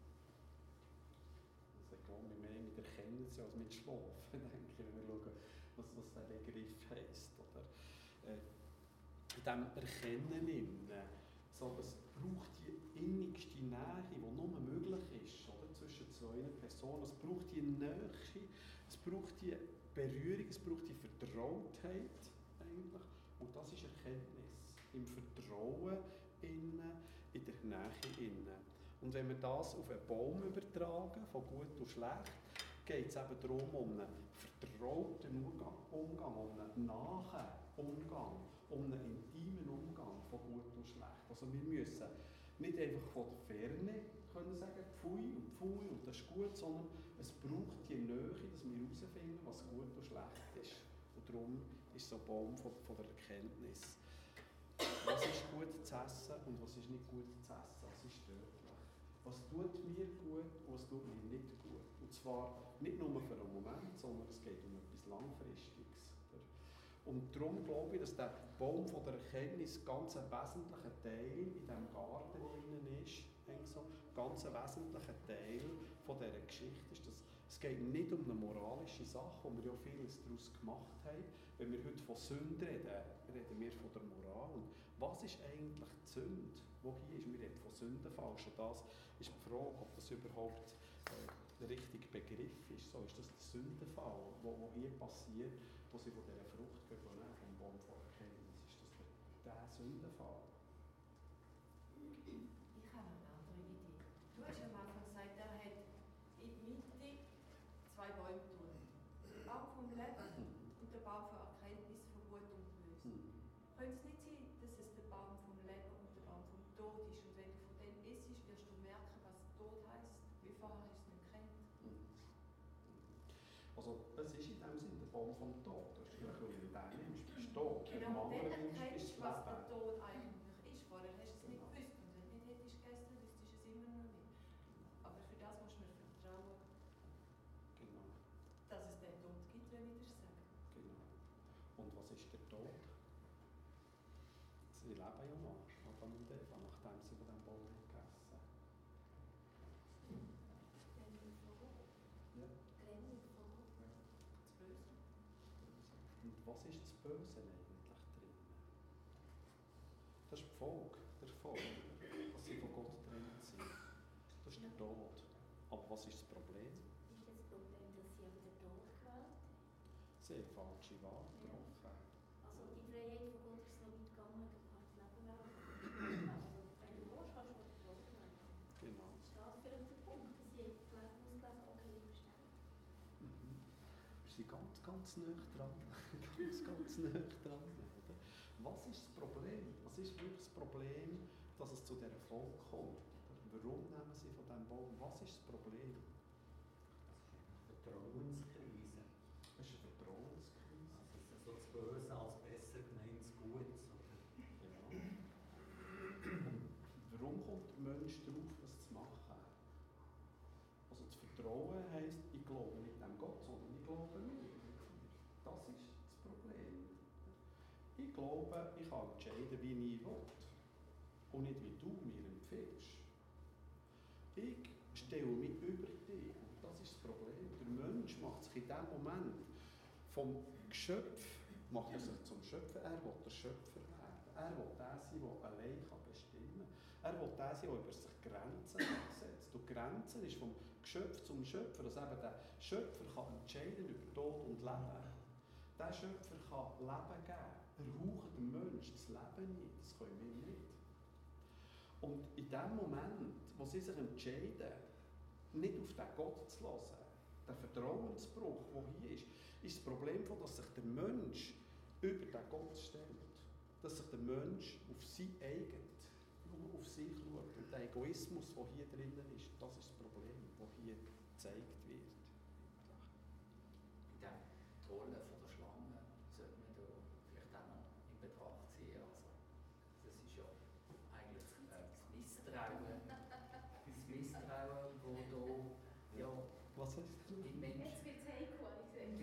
Wir mehr mit Erkennen als mit Schlafen, denke ich, wenn wir schauen, was, was der Begriff heisst. Oder? Äh, in diesem Erkennen innen, so, es braucht die innigste Nähe, die nur möglich ist, oder? Zwischen zwei Personen. Es braucht die Nähe, es braucht die Berührung, es braucht die Vertrautheit eigentlich. Und das ist Erkenntnis. Im Vertrauen innen, in der Nähe innen. Und wenn wir das auf einen Baum übertragen, von gut und schlecht, geht es eben darum, um einen vertrauten Umgang, Umgang, um einen nahen Umgang, um einen intimen Umgang von gut und schlecht. Also wir müssen nicht einfach von der Ferne können sagen, pfui und pfui und das ist gut, sondern es braucht die Nähe, dass wir herausfinden, was gut und schlecht ist. Und darum ist so ein Baum von, von der Erkenntnis. Was ist gut zu essen und was ist nicht gut zu essen? Was ist tödlich? Was tut mir gut und was tut mir nicht gut? Und zwar nicht nur für einen Moment, sondern es geht um etwas Langfristiges. Und darum glaube ich, dass der Baum von der Erkenntnis ganz ein wesentlicher Teil in diesem Garten ist. So, ganz ein wesentlicher Teil von dieser Geschichte ist, dass es geht nicht um eine moralische Sache, wo wir ja vieles daraus gemacht haben. Wenn wir heute von Sünde reden, reden wir von der Moral. Und was ist eigentlich die Sünde, die hier ist? Wir reden von Sündenfall. Und das ist die Frage, ob das überhaupt äh, der richtige Begriff ist. So ist das der Sündenfall, der hier passiert, wo sie von dieser Frucht nehmen, vom Baum von Erkenntnis. Ist das der, der Sündenfall? Ich habe noch eine andere Idee. Du hast am Anfang gesagt, er hat in die Mitte zwei Bäume tun. Den Baum vom Leben und den Baum von Erkenntnis von Gut und Böse. Hm. Könnte es nicht sein, dass es der Baum vom Leben und der Baum vom Tod ist? Und wenn du von dem isst, wirst du merken, was Tod heisst, wie vorher hast du es nicht kennt. Also es ist in dem Sinne der Baum vom Tod. Du hast vielleicht, wenn du den nimmst, Tod. Wenn du Genau, dann Mangel erkennst ist du, das was der Leben. Tod eigentlich ist. Vorher hast du es nicht Genau. gewusst. Und wenn du nicht hättest gegessen, wüsstest du es immer noch nicht. Aber für das musst du mir vertrauen, Genau, dass es den Tod gibt, wenn ich dir sage. genau. Und was ist der Tod? Sie leben ja noch, Adam und Eva, nachdem sie von diesem Baum haben gegessen. Trennung von Gott. Ja. Trennung von Gott. Das Böse. Und was ist das Böse eigentlich drin? Das ist die Folge, der Folge, dass sie von Gott getrennt sind. Das ist der Tod. Aber was ist das Problem? Ist das Problem, dass sie aber den Tod gewählt haben? Sie haben falsche Wahl getroffen. Also die Freiheit von Gott ist so weit gegangen, du kannst das Leben wählen. Also wenn du willst, kannst du den Tod wählen. Genau. Ist das vielleicht der Punkt, dass sie einfach ausgelesen, okay, ich verstehe. Mhm. Wir sind ganz, ganz nah dran. ganz, ganz nah dran. Oder? Was ist das Problem? Was ist wirklich das Problem, dass es zu dieser Folge kommt? Oder? Warum nehmen sie von diesem Baum? Was ist das Problem? Vertrauenskrise. Es ist eine Vertrauenskrise. Also es ist so das Böse als besser gemeintes Gutes. Oder? Ja. Und warum kommt der Mensch darauf, das zu machen? Also das Vertrauen heisst, ich glaube nicht an Gott, sondern ich glaube nicht. Das ist das Problem. Ich glaube, ich kann entscheiden, wie ich will. Und nicht, wie du mir empfiehlst. Ich stelle mich über dich. Und das ist das Problem. Der Mensch macht sich in dem Moment vom Geschöpf macht er sich zum Schöpfer. Er will der Schöpfer werden. Er will der sein, der allein bestimmen kann. Er will der sein, der über sich Grenzen setzt. Und Grenzen ist vom Geschöpf zum Schöpfer, dass eben der Schöpfer kann entscheiden über Tod und Leben. Der Schöpfer kann Leben geben. Er haucht dem Menschen das Leben nicht. Das können wir nicht. Und in dem Moment, wo sie sich entscheiden, nicht auf den Gott zu hören, der Vertrauensbruch, der hier ist, ist das Problem, dass sich der Mensch über den Gott stellt. Dass sich der Mensch auf sein eigen, nur auf sich schaut. Und der Egoismus, der hier drinnen ist, das ist das Problem, das hier gezeigt wird. Bei dem Trollen von der Schlange sollte man da vielleicht auch noch in Betracht ziehen. Also, das ist ja eigentlich äh, das Misstrauen, das Misstrauen, wo da ja, Was heißt das? im Menschen. Jetzt wird es heikel, habe ich gesagt.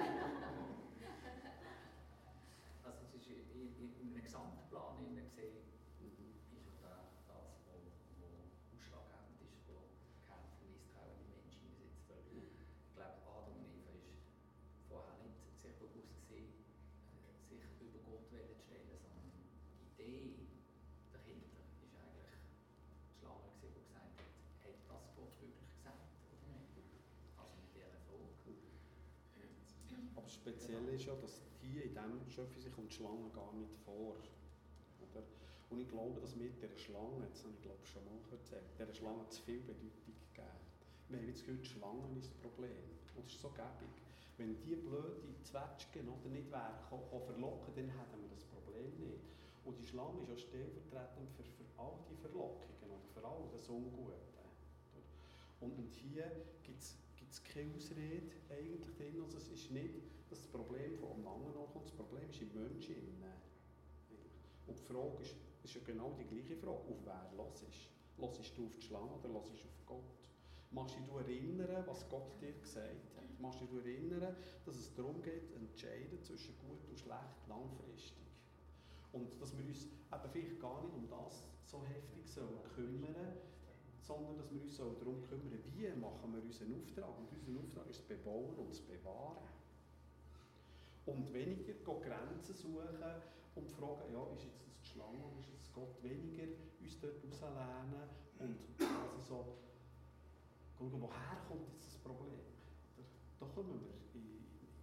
Also es ist in, in, in einem Gesamtplan gesehen, Mhm. ist ja das, das wo, wo ausschlaggebend ist, wo kein Misstrauen im Menschen sitzt. Weil ich glaube, Adam und Eva ist vorher nicht sich bewusst gewesen, äh, sich über Gott zu stellen, sondern die Idee dahinter ist eigentlich die Schlange gewesen, die gesagt hat, hat das Gott wirklich gesagt oder nicht? Also mit dieser Frage. Aber das Spezielle ist ja, dass hier in diesem Schöpfung kommt die Schlange gar nicht vor. Oder? Und ich glaube, dass wir dieser Schlange, das habe ich glaube schon mal erzählt, dieser Schlange zu viel Bedeutung geben. Wir haben jetzt gehört, Schlangen ist das Problem. Und das ist so gäbig. Wenn die blöde Zwetschgen oder nicht wären, verlocken, dann hätten wir das Problem nicht. Und die Schlange ist ja stellvertretend für, für all die Verlockungen oder für all das Ungute. Und, und hier gibt es keine Ausrede eigentlich drin. Also es ist nicht, dass das Problem von einem anderen Ort kommt, das Problem ist im Menschen. Und die Frage ist, ist ja genau die gleiche Frage, auf wer hörst du? Hörst du auf die Schlange oder hörst du auf Gott? Machst du dich erinnern, was Gott dir gesagt hat? Machst du dich erinnern, dass es darum geht, entscheiden zwischen gut und schlecht langfristig? Und dass wir uns eben vielleicht gar nicht um das so heftig sollen kümmern, sondern dass wir uns darum kümmern, wie machen wir unseren Auftrag. Und unser Auftrag ist das Bebauen und das Bewahren. Und weniger Grenzen suchen und fragen, ja, ist jetzt das die Schlange oder ist es Gott, weniger uns dort rauslehnen und also so schauen, woher kommt jetzt das Problem? Da kommen wir in,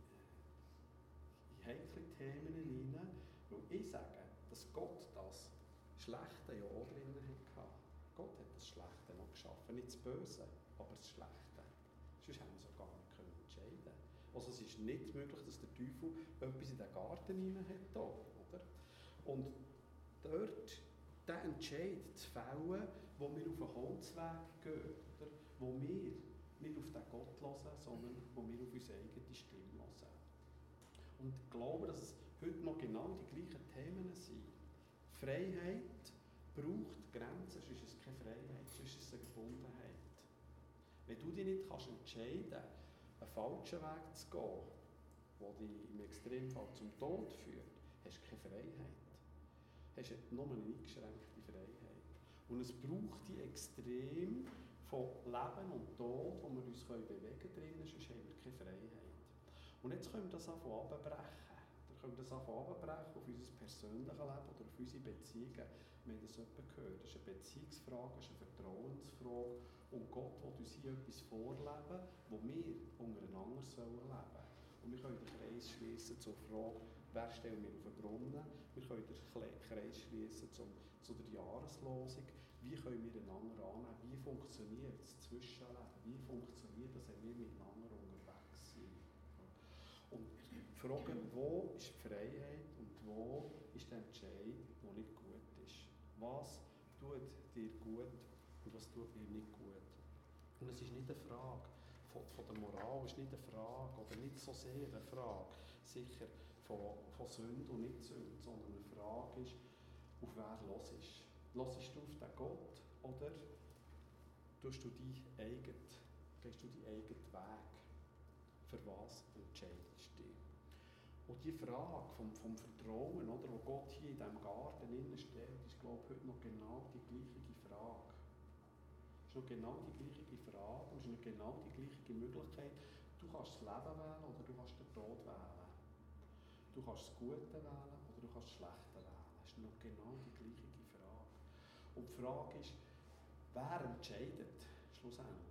in heikle Themen hinein, weil ich sage, dass Gott das Schlechte ja auch drin hatte. Gott hat das Schlechte noch geschaffen, nicht das Böse, aber das Schlechte. Sonst haben wir es auch gar nicht können entscheiden. Also es ist nicht möglich, dass der Teufel etwas in den Garten hinein hat, oder? Und dort den Entscheid zu fällen, wo wir auf einen Holzweg gehen, oder? Wo wir nicht auf den Gott hören, sondern wo wir auf unsere eigene Stimme hören. Und ich glaube, dass es heute noch genau die gleichen Themen sind. Freiheit braucht Grenzen, sonst ist es keine Freiheit, sonst ist es eine Gebundenheit. Wenn du dich nicht kannst entscheiden kannst, einen falschen Weg zu gehen, der dich im Extremfall zum Tod führt, hast du keine Freiheit. Hast du nur eine eingeschränkte Freiheit. Und es braucht die Extrem von Leben und Tod, wo wir uns bewegen können, sonst haben wir keine Freiheit. Und jetzt können wir das anfangen abbrechen. Wir können das anfangen abbrechen auf unser persönliches Leben oder auf unsere Beziehungen. Wir haben das jemand gehört. Das ist eine Beziehungsfrage, das ist eine Vertrauensfrage. Und Gott will uns hier etwas vorleben, wo wir untereinander sollen leben. Und wir können den Kreis schließen zur Frage, wer stellen wir auf den Brunnen? Wir können den Kreis schließen zum, zu der Jahreslosung. Wie können wir einander annehmen? Wie funktioniert das Zwischenleben? Wie funktioniert das, wenn wir miteinander unterwegs sind? Und fragen, wo ist die Freiheit und wo ist der Entscheid, der nicht gut ist? Was tut dir gut und was tut mir nicht gut? Und es ist nicht eine Frage von, von der Moral, es ist nicht eine Frage, oder nicht so sehr eine Frage, sicher von, von Sünde und nicht Sünde, sondern eine Frage ist, auf wer hörst du? Hörst du auf den Gott oder tust du deinen eigenen, gehst du deinen eigenen Weg? Für was entscheidest du dich? Und die Frage vom, vom Vertrauen, oder, wo Gott hier in diesem Garten innen steht, ist, glaube ich, heute noch genau die gleiche Frage. Es ist noch genau die gleiche Frage und es ist noch genau die gleiche Möglichkeit. Du kannst das Leben wählen oder du kannst den Tod wählen. Du kannst das Gute wählen oder du kannst das Schlechte wählen. Es ist noch genau die gleiche Frage. Und die Frage ist, wer entscheidet schlussendlich?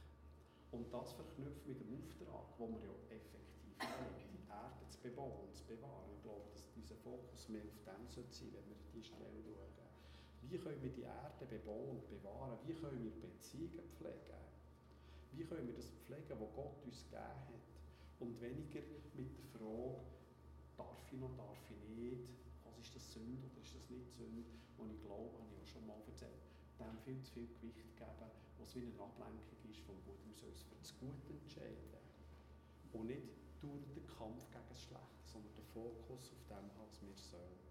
Und das verknüpft mit dem Auftrag, den wir ja effektiv haben, die Erde zu bebauen und zu bewahren. Ich glaube, dass unser Fokus mehr auf dem sein sollte, wenn wir diese Stelle schauen. Wie können wir die Erde bebauen und bewahren? Wie können wir Beziehungen pflegen? Wie können wir das pflegen, was Gott uns gegeben hat? Und weniger mit der Frage, darf ich noch, darf ich nicht? Was ist das Sünde oder ist das nicht Sünde? Und ich glaube, habe ich auch schon mal erzählt, dem viel zu viel Gewicht geben, was wie eine Ablenkung ist vom Guten. Wir sollen uns für das Gute entscheiden. Und nicht durch den Kampf gegen das Schlechte, sondern den Fokus auf dem, was wir sollen.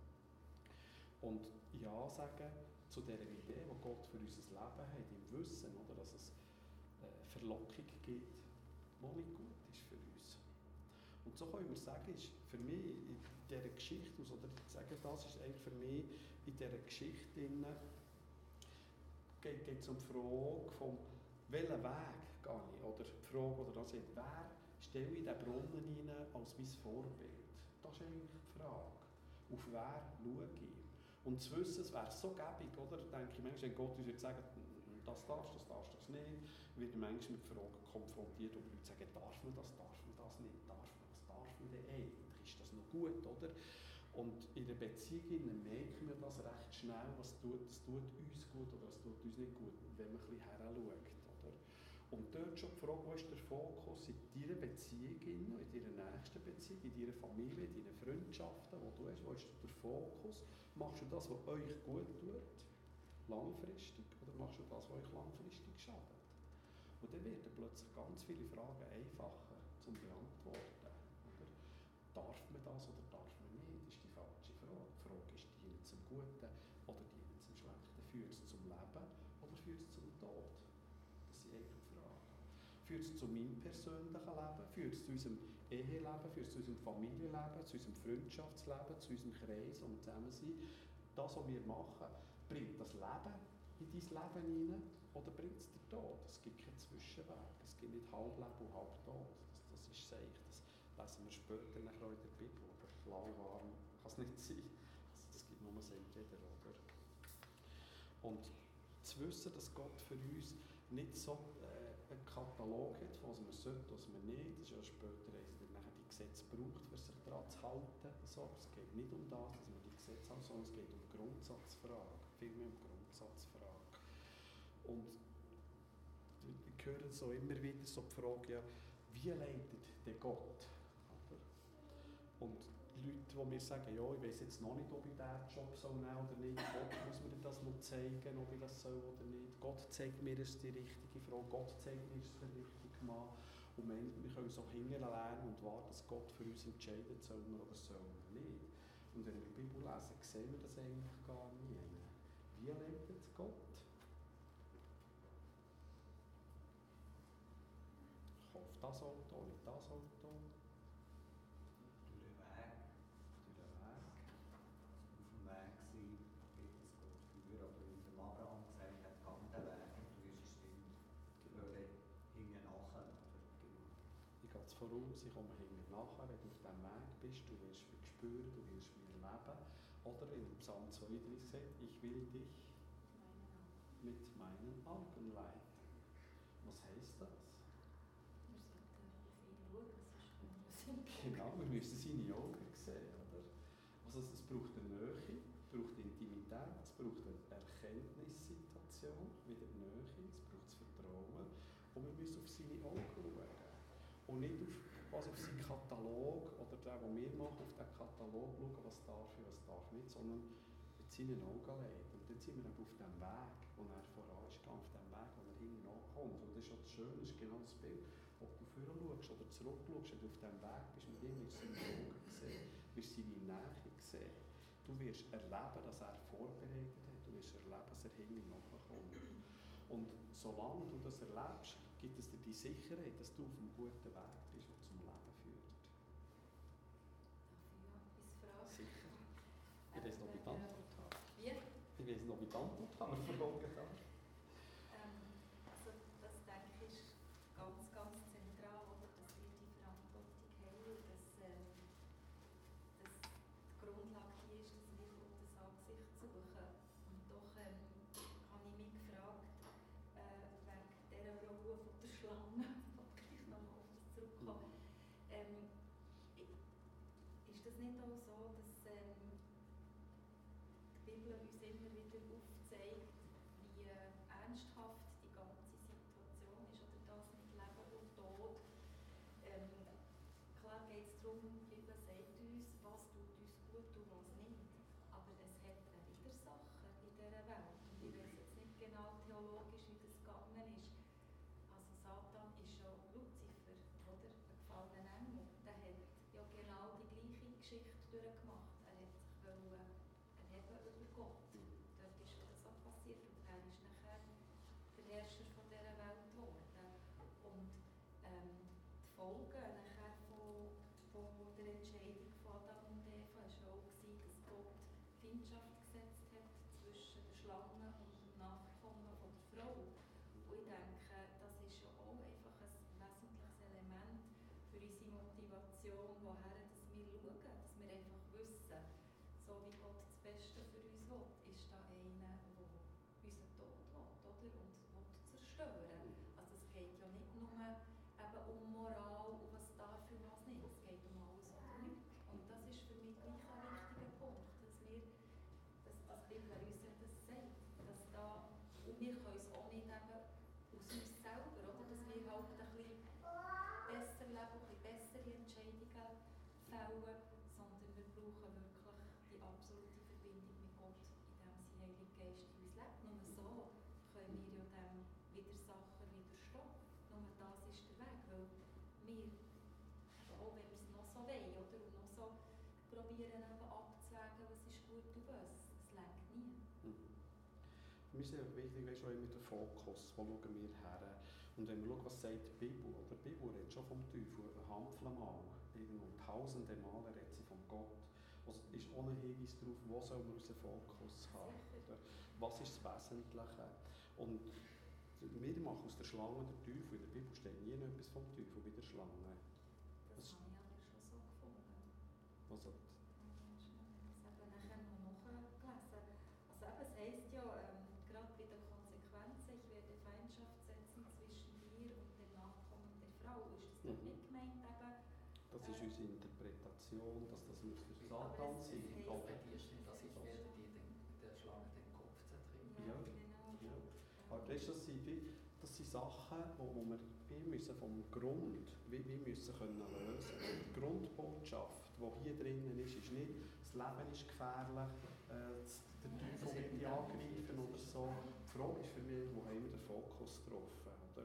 Und Ja sagen zu dieser Idee, die Gott für unser Leben hat, im Wissen, oder, dass es äh, Verlockung gibt, die nicht gut ist für uns. Und so können wir sagen, ist für mich in dieser Geschichte, oder sagen, das ist eigentlich für mich in dieser Geschichte drin, geht es um die Frage, von welchen Weg gehe ich, oder die Frage, oder das ist, wer stelle ich diesen Brunnen hinein als mein Vorbild? Das ist eigentlich die Frage. Auf wer schaue ich? Und zu wissen, es wäre so gäbig, oder? Denke ich manchmal, wenn Gott uns jetzt sagt, das darfst, das darfst, das nicht, wird manchmal mit Fragen konfrontiert, wo Leute sagen, darf man das, darf man das nicht, darf man das, darf man denn eigentlich, ist das noch gut, oder? Und in der Beziehung merken wir das recht schnell, was tut, das tut uns gut oder was tut uns nicht gut, wenn man ein bisschen heranschaut, oder? Und dort schon die Frage, wo ist der Fokus in deiner Beziehung, in deiner nächsten Beziehung, in deiner Familie, in deinen Freundschaften, wo du hast, wo ist der Fokus? Machst du das, was euch gut tut, langfristig, oder machst du das, was euch langfristig schadet? Und dann werden plötzlich ganz viele Fragen einfacher zum Beantworten. Oder? Darf man das oder darf man nicht? Das ist die falsche Frage. Die Frage ist, dient es zum Guten oder dient es zum Schlechten? Führt es zum Leben oder führt es zum Tod? Das sind eigentlich Fragen. Führt es zu meinem persönlichen Leben? Führt es zu unserem Eheleben? Führt es zu unserem Familienleben? Zu unserem Freundschaftsleben? Zu unserem Kreis, wo wir zusammen sind? Das, was wir machen, bringt das Leben in dein Leben hinein oder bringt es den Tod? Es gibt keinen Zwischenweg. Es gibt nicht Halbleben und Halbtod. Das, das ist sicher. Das lesen wir später nachher in der Bibel. Aber lauwarm kann es nicht sein. Es gibt nur ein Entweder, oder? Und zu wissen, dass Gott für uns nicht so äh, einen Katalog hat, was man sollte, was man nicht. Das ist ja später, dass er nachher die Gesetze braucht, um sich daran zu halten. So, es geht nicht um das, dass man die Gesetze hat, sondern es geht um die Grundsatzfrage. Vielmehr um die Grundsatzfrage. Und wir hören so immer wieder so die Frage, ja, wie leitet der Gott? Oder? Und die Leute, die mir sagen, ja, ich weiss jetzt noch nicht, ob ich diesen Job soll nehmen oder nicht, Gott muss mir das noch zeigen, ob ich das soll oder nicht. Gott zeigt mir, es ist die richtige Frage, Gott zeigt mir, es ist der richtige Mann. Und meinen, wir können so hingehen lernen und warten, dass Gott für uns entscheidet, sollen wir oder sollen wir nicht. Und wenn wir die Bibel lesen, sehen wir das eigentlich gar nie. Wie lebt jetzt Gott? Ich kaufe das Auto, nicht das Auto. Durch den Weg. Durch den Weg. Auf dem Weg sein, geht es Gott führen. Oder wie der Abraham gesagt hat, gang den Weg und du wirst es stimmen. Weil hinten nachher. Ich gehe voraus, ich komme hinten nachher, wenn du auf diesem Weg bist, du wirst mich spüren, du wirst mich erleben. Oder in Psalm zweiunddreißig sagt, ich will dich mit meinen Augen leiten. Was heisst das? Wir sollten auf ihn schauen, sonst können wir es nicht. Genau, wir müssen seine Augen sehen. Oder? Also es braucht eine Nähe, es braucht Intimität, es braucht eine Erkenntnissituation, wieder Nähe, es braucht das Vertrauen. Und wir müssen auf seine Augen schauen. Und nicht auf, was auf seinen Katalog oder der, den wir machen, auf den Katalog schauen, was darf ich, was darf nicht, sondern mit seinen Augen leiten. Und dann sind wir eben auf dem Weg, wo er voran ist, auf dem Weg, wo er hinten nachkommt. Und das ist auch das Schöne, das ist genau das Bild. Ob du vorher schaust oder zurück schaust, wenn du auf dem Weg bist, mit ihm wirst du seine Augen sehen, wirst seine Nähe sehen. Du wirst erleben, dass er vorbereitet hat. Du wirst erleben, dass er hinten nachkommt. Und solange du das erlebst, gibt es dir die Sicherheit, dass du auf einem guten Weg bist, der zum Leben führt. Darf ich noch etwas fragen? Sicher. Ich weiß noch, wie die Antwort habe. Wie? Ich weiß noch, wie die Antwort habe. Ähm, also das denke ich ist ganz, ganz zentral, oder, dass wir die Verantwortung haben, dass, ähm, dass die Grundlage die ist, dass wir Gottes Angesicht suchen. Und doch ähm, habe ich mich gefragt, äh, wegen dieser Rolle von der Schlange, wo ich gleich nochmal auf das zurückkomme, ähm, ist das nicht auch so, dass ähm, die Bibel uns immer wieder aufzeigt, wie äh, ernsthaft die ganze Situation ist, oder das mit Leben und Tod. Ähm, klar geht es darum, die Bibel sagt uns, was tut uns gut und was nicht. Aber es hat eine Widersacher in dieser Welt. Und ich weiß jetzt nicht genau theologisch, wie das gegangen ist. Also Satan ist ja Luzifer, oder? Ein gefallener Engel. Der hat ja genau die gleiche Geschichte durchgemacht. Er hat sich wollen erheben über Gott. Dort ist ja das auch passiert. Und er ist nachher der Herrscher von dieser Welt geworden. Und ähm, die Folgen nachher von, von der Entscheidung von Adam und Eva war ja auch, gewesen, dass Gott Feindschaft gesetzt hat zwischen der Schlange und dem Nachkommen von der Frau. Und ich denke, das ist ja auch einfach ein wesentliches Element für unsere Motivation, woher dass wir schauen, dass wir einfach wissen, so wie Gott das Beste für uns will, ist da einer, der unseren Tod will, oder? Und will zerstören. Also es geht ja nicht nur eben um Moral und was darf und was nicht, es geht um alles oder nichts. Und das ist für mich gleich ein wichtiger Punkt, dass wir, dass das Bibel uns ja das sagt, dass da, und wir können es auch nicht eben aus uns selber, oder? Dass wir halt ein bisschen besser leben, ein bisschen bessere Entscheidungen fällen, sondern wir brauchen wirklich die absolute Verbindung mit Gott, in dem sein Heiliger Geist in uns lebt. Nur so können wir ja dem Widersacher widerstehen. Nur das ist der Weg, weil wir, auch wenn wir es noch so wollen, oder, und noch so probieren eben abzuwägen, was ist gut und was, es lenkt nie. Mhm. Für mich ist es wichtig, weißt du, immer der Fokus, wo schauen wir her. Und wenn wir schauen, was sagt die Bibel, oder die Bibel redet schon vom Teufel, ein Handvoll Mal, irgendwo tausende Male redet sie von Gott. Also ist ohne Hinweis darauf, wo soll man unseren Fokus haben, oder? Was ist das Wesentliche? Und wir machen aus der Schlange den Teufel, in der Bibel steht nie etwas vom Teufel bei der Schlange. Das habe ich aber schon so gefunden. Also, Ich habe es eben nachher noch nachgelesen. Also eben, es heisst ja, ähm, gerade bei den Konsequenzen, ich werde Feindschaft setzen zwischen dir und dem Nachkommen der Frau. Ist das Mhm. nicht gemeint eben? das ist unsere Interpretation, dass das müsste Aber Satan es- es sein. heisst- Aber, Die ist nicht, dass ich werde dir den, der Schlange den Kopf zertreten. Ja. genau. ja. Aber weißt, das, sind, wie- das sind Sachen, wo, wo wir wie müssen vom Grund wie, wie müssen können lösen. Die Grundbotschaft, die hier drinnen ist, ist nicht, das Leben ist gefährlich, äh, das, der Teufel wird dich angreifen oder so. Die Frage ist für mich, wo haben wir den Fokus getroffen? Oder? Und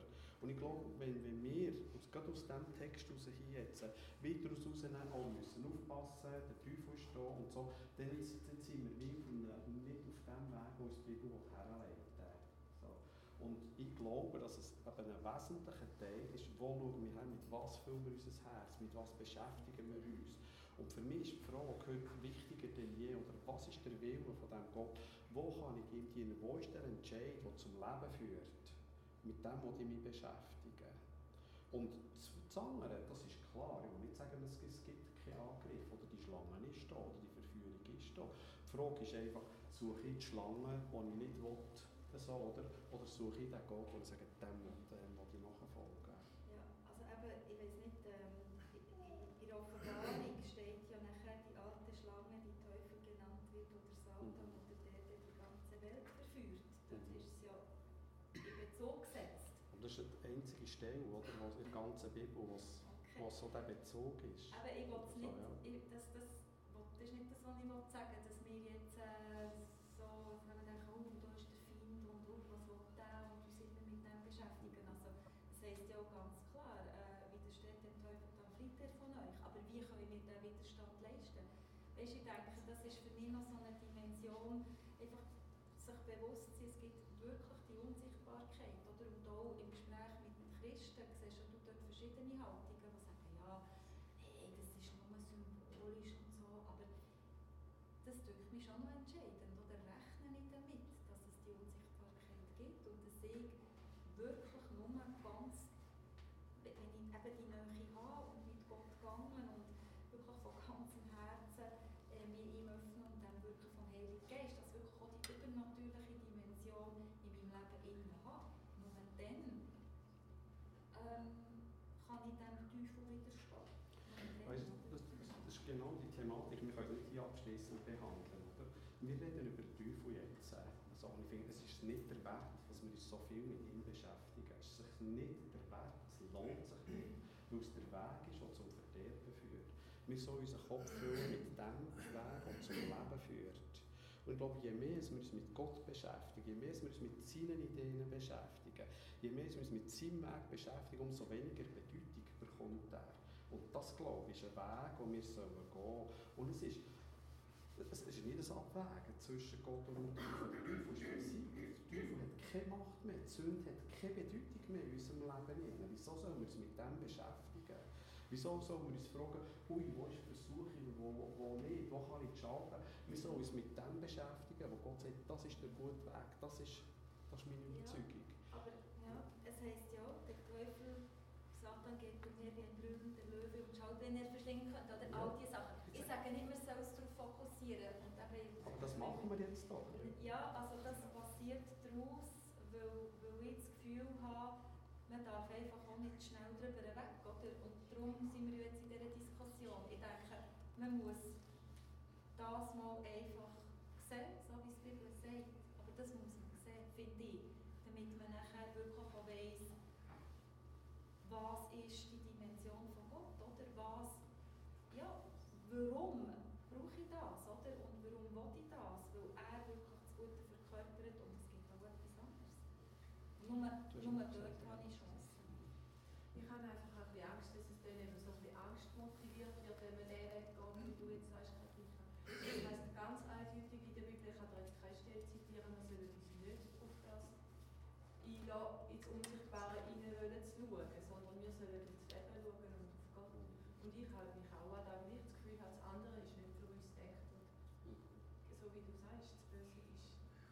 Und ich glaube, wenn, wenn wir aus, gerade aus diesem Text heraus hier jetzt äh, weiter rausnehmen, auch müssen aufpassen, der Teufel ist da und so, dann, ist, dann sind wir wie auf einem, nicht auf dem Weg, wo uns die Bibel herleitet. So. Und ich glaube, dass es eben ein wesentlicher Teil ist, wo schauen wir her, mit was füllen wir unser Herz, mit was beschäftigen wir uns. Und für mich ist die Frage heute wichtiger denn je, oder was ist der Wille von diesem Gott? Wo kann ich ihm dienen? Wo ist der Entscheid, der zum Leben führt? Mit dem, was ich mich beschäftige. Und das andere, das ist klar, ich will nicht sagen, es gibt keinen Angriff, oder die Schlange ist da, oder die Verführung ist da. Die Frage ist einfach, suche ich die Schlange, die ich nicht will, so, oder, oder suche ich den Gott, wo ich sage, dem will ich nachfolgen. Ja, also eben, ich weiss nicht, ähm, in der Offenbarung steht ja nachher die alte Schlange, die Teufel genannt wird, oder Satan, Mhm. oder der, der die ganze Welt verführt. Das Mhm. ist es ja in Bezug gesetzt. Und das ist die einzige Stelle, oder, wo in der ganzen Bibel, wo Okay. so der Bezug ist. Aber ich will es So, nicht, ja. ich, das, das, das ist nicht das, was ich will sagen, dass wir jetzt äh, so, wenn wir denken, oh, da ist der Feind und oh, was will der und uns immer mit dem beschäftigen. Also, das heisst ja auch ganz klar, äh, widersteht dem Teufel, dann flieht er von euch. Aber wie können wir den Widerstand leisten? Weißt, ich denke, das ist für mich noch so eine Dimension, einfach sich bewusst sein, es gibt wirklich die Unsichtbarkeit. Oder? Und auch im Gespräch mit den Christen siehst du dort verschiedene Haltungen, die sagen, ja, hey, das ist nur symbolisch und so, aber das dünkt mich schon noch entscheidend. Oder rechne ich damit, dass es die Unsichtbarkeit gibt und dass ich wirklich nur ganz, wenn ich eben die Nähe habe und mit Gott gegangen und wirklich von ganzem Herzen äh, mich ihm öffne und dann wirklich vom Heiligen Geist, dass wirklich auch die übernatürliche Dimension in meinem Leben innen habe. Nur dann ähm, kann ich dem Teufel widerstehen. Weißt, das, das, das ist genau die Thematik, wir können nicht hier abschließend behandeln. Oder? Wir reden über den Teufel jetzt. Also, ich finde, es ist nicht der Wert, dass wir uns so viel mit ihm beschäftigen. Es ist sich nicht der Wert, es lohnt sich nicht, weil es der Weg ist, der zum Verderben führt. Wir sollen unseren Kopf füllen mit dem Weg, der zum Leben führt. Und ich glaube, je mehr wir uns mit Gott beschäftigen, je mehr wir uns mit seinen Ideen beschäftigen, je mehr wir uns mit seinem Weg beschäftigen, umso weniger Bedeutung bekommt er. Und das, glaube ich, ist ein Weg, den wir gehen sollen. Und es ist, es ist nicht ein Abwägen zwischen Gott und dem Teufel. Der Teufel ist besiegt. Der Teufel hat keine Macht mehr. Die Sünde hat keine Bedeutung mehr in unserem Leben. Wieso sollen wir uns mit dem beschäftigen? Wieso sollen wir uns fragen, ui, wo ist die Versuchung, wo, wo, wo nicht, wo kann ich schaden? Wir sollen uns mit dem beschäftigen, wo Gott sagt, das ist der gute Weg, das ist, das ist meine Überzeugung. Ja, aber ja, es heisst ja, der Teufel, Satan geht umher wie ein brüllender Löwe und schaut, wenn er verschlingen könnte, oder Ja. all diese Sachen. Ich sage nicht, man soll es darauf fokussieren. Und eben, Aber das machen wir jetzt doch. Ja, also das passiert daraus, weil, weil ich das Gefühl habe, man darf einfach auch nicht schnell drüber weg, oder? Und darum sind wir jetzt in dieser Diskussion. Ich denke, man muss das mal einfach sehen, so wie es die Bibel sagt. Aber das muss man sehen, finde ich, damit man nachher wirklich auch weiss, was ist die Dimension von Gott, oder? Was, ja, warum brauche ich das, oder? Und warum will ich das? Weil er wirklich das Gute verkörpert und es gibt auch etwas anderes. Nur, nur dort habe ich Chancen. Ich habe einfach auch die Angst, dass es dann eben so ein bisschen Angst motiviert wird, wenn man den Weg geht, wie du jetzt sagst, Katrina. Das heisst ganz eindeutig in der Bibel, ich kann dir jetzt keine Stelle zitieren, wir sollen uns nicht auf das einlassen, ins Unsichtbare rein wollen zu schauen, sondern wir sollen ins Leben schauen und auf Gott. Und ich halte mich auch an das, weil ich das Gefühl habe, das andere ist nicht für uns gedacht. Und so wie du sagst, das Böse ist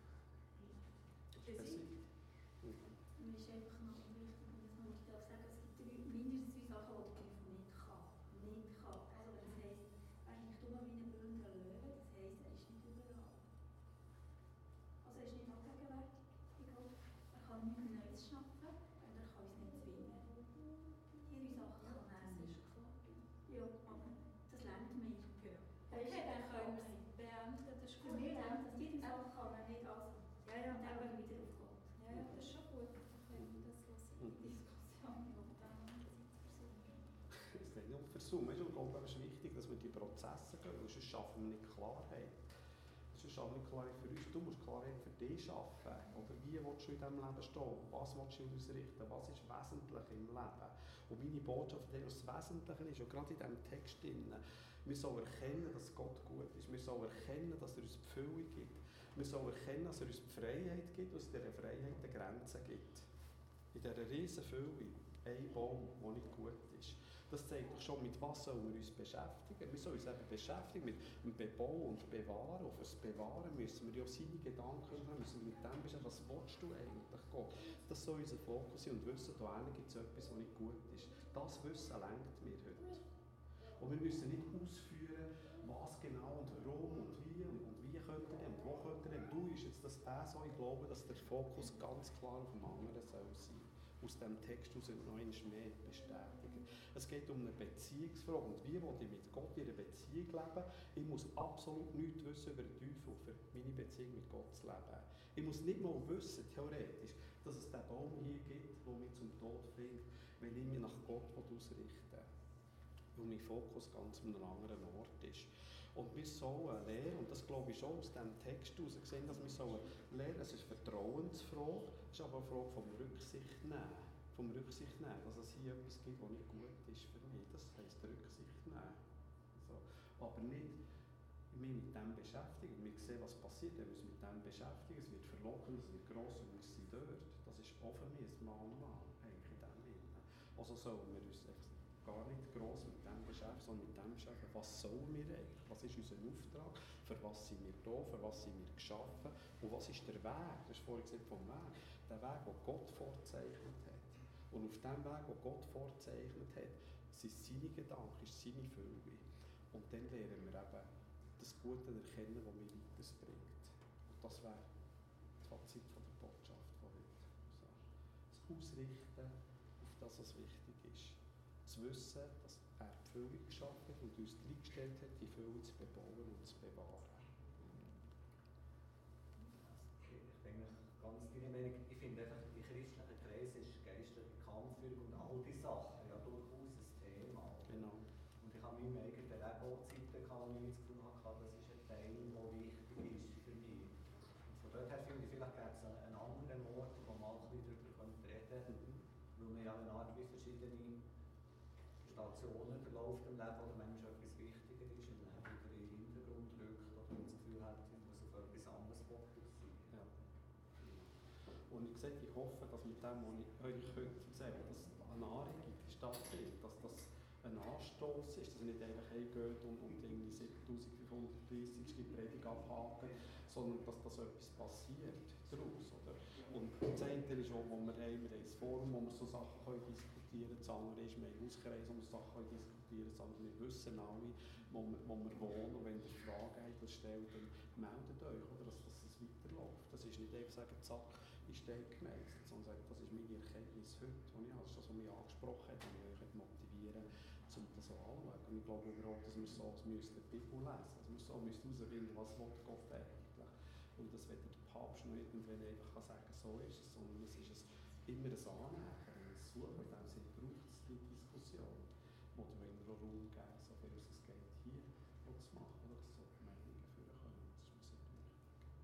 besiegt. Mir ist einfach noch wichtig, und das muss ich auch sagen, es gibt drei, mindestens zwei Sachen, die der Teufel nicht kann. Nicht kann. Also das heisst, er ist nicht dumm wie ein brüllender Löwe, das heisst, er ist nicht überall. Also er ist nicht allgegenwärtig bei Gott. Er kann nichts Neues schaffen und er kann uns nicht zwingen. Die drei Sachen kann er Das nicht. ist klar. Ja, aber das lernt mir. Okay, dann können wir es beenden, das ist Für gut. mich lernt das, die drei Sachen kann man nicht also. Ja, ja, Und dann aber, wieder auf Gott. ja, ja, das ist schon gut. Dann können wir das lassen, die Diskussion, und dann Zeit versuchen. Es geht nicht um Versummen. Ich glaube, es ist wichtig, dass wir die Prozesse gehen, weil sonst schaffen wir nicht Klarheit. Es Das ist aber nicht Klarheit für uns. Du musst Klarheit für dich schaffen. Oder wie willst du in diesem Leben stehen? Was willst du ausrichten? Was ist wesentlich im Leben? Und meine Botschaft, die das Wesentliche ist, und gerade in diesem Text drin, wir sollen erkennen, dass Gott gut ist. Wir sollen erkennen, dass er uns die Fülle gibt. Wir sollen erkennen, dass er uns die Freiheit gibt und aus dieser Freiheit eine Grenze gibt. In dieser riesen Fülle ein Baum, der nicht gut ist. Das zeigt doch schon, mit was sollen wir uns beschäftigen. Wir sollen uns eben beschäftigen mit dem Bebauen und Bewahren. Und fürs Bewahren müssen wir ja seine Gedanken haben, müssen wir mit dem beschäftigen. Was willst du eigentlich, Gott? Das soll unser Fokus sein und wissen, da gibt es etwas, was nicht gut ist. Das Wissen lenkt mir heute. Und wir müssen nicht ausführen, was genau und warum und wie und, und wie könnte er und wo könnte er. Du ist jetzt das der so, ich glaube, dass der Fokus ganz klar auf dem anderen soll sein. Aus diesem Text heraus noch einmal mehr bestätigen. Es geht um eine Beziehungsfrage. Und wie will ich mit Gott in einer Beziehung leben? Ich muss absolut nichts wissen über den Teufel, für meine Beziehung mit Gott zu leben. Ich muss nicht mal wissen, theoretisch, dass es diesen Baum hier gibt, der mich zum Tod bringt, wenn ich mich nach Gott ausrichten will. Weil mein Fokus ganz an einem anderen Ort ist. Und wir sollen lernen, und das glaube ich schon aus diesem Text heraus, sehen, dass wir sollen lernen, es ist eine Vertrauensfrage, es ist aber eine Frage vom Rücksicht nehmen. Vom Rücksicht nehmen, dass es hier etwas gibt, was nicht gut ist für mich. Das heisst Rücksicht nehmen. So. Aber nicht mich mit dem beschäftigen. Wir sehen, was passiert, wenn wir uns mit dem beschäftigen. Es wird verlockend, es wird gross und wir sind dort. Das ist auch für mich ein Mahnmal, eigentlich in dem Sinne. Also sollen wir uns gar nicht gross mit dem beschäftigen, sondern mit dem beschäftigen, was sollen wir eigentlich, was ist unser Auftrag, für was sind wir da, für was sind wir geschaffen und was ist der Weg, das ist vorhin gesagt vom Weg, der Weg, den Gott vorzeichnet hat. Und auf dem Weg, den Gott vorzeichnet hat, sind seine Gedanken, ist seine Fülle. Und dann lernen wir eben das Gute erkennen, das mir weiterbringt. Und das wäre das Fazit von der Botschaft von heute. So. Das Ausrichten auf das, was wichtig ist. Das Wissen, dass er die Fülle geschaffen hat und uns reingestellt hat, die Fülle zu bebauen und zu bewahren. Ich bin ganz deiner Meinung. Ich finde einfach, in christlichen Kreisen ist geistliche Kampfführung und all diese Sachen ja durchaus ein Thema. Genau. Und ich habe in meinem eigenen Leben auch Zeiten gehabt, wo ich das Gefühl hatte, das ist ein Teil, der wichtig ist für mich. Und von dort her finde ich, vielleicht gäbe es einen anderen Ort, wo man mal ein bisschen darüber reden könnte, mhm. weil man ja eine Art wie verschiedene Stationen verläuft im Leben, oder manchmal etwas wichtiger ist und dann wieder in den Hintergrund rückt, oder man das Gefühl hat, man muss auf etwas anderes fokussieren. Ja. Und ich sage, ich hoffe, dass mit dem, was ich euch heute sage, dass eine Anregung stattfindet, dass das ein Anstoß ist, dass ihr nicht einfach hingeht und, und irgendwie siebentausendfünfhundertdreißig Predigt abhaken, sondern dass das etwas passiert daraus. Oder? Und das eine ist auch, wo wir haben, wir haben ein Forum, wo wir so Sachen können diskutieren können, das andere ist, wir haben Hauskreise, wo wir Sachen können diskutieren können, das andere, wir wissen alle, wo wir, wo wir wohnen, und wenn ihr Fragen habt, stellt, dann meldet euch, oder, dass, dass es weiterläuft. Das ist nicht einfach sagen, zack, ist der gemeistert, sondern sagen, das ist meine Erkenntnis heute, und ich habe das, was mich angesprochen hat, und ich euch motivieren, um das so anzuschauen. Und ich glaube überhaupt, dass wir so müssen die Bibel lesen, dass wir so herausfinden, was will Gott eigentlich. Und dass weder der Papst noch irgendwann einfach kann sagen, so ist es, sondern es ist ein, immer ein Annähern, ein Suchen. In dem Sinne braucht es die Diskussion. Oder wenn wir auch Raum geben, so viel es geht, hier was zu machen, oder dass so Meinungen führen können. Das ist mir sehr wichtig.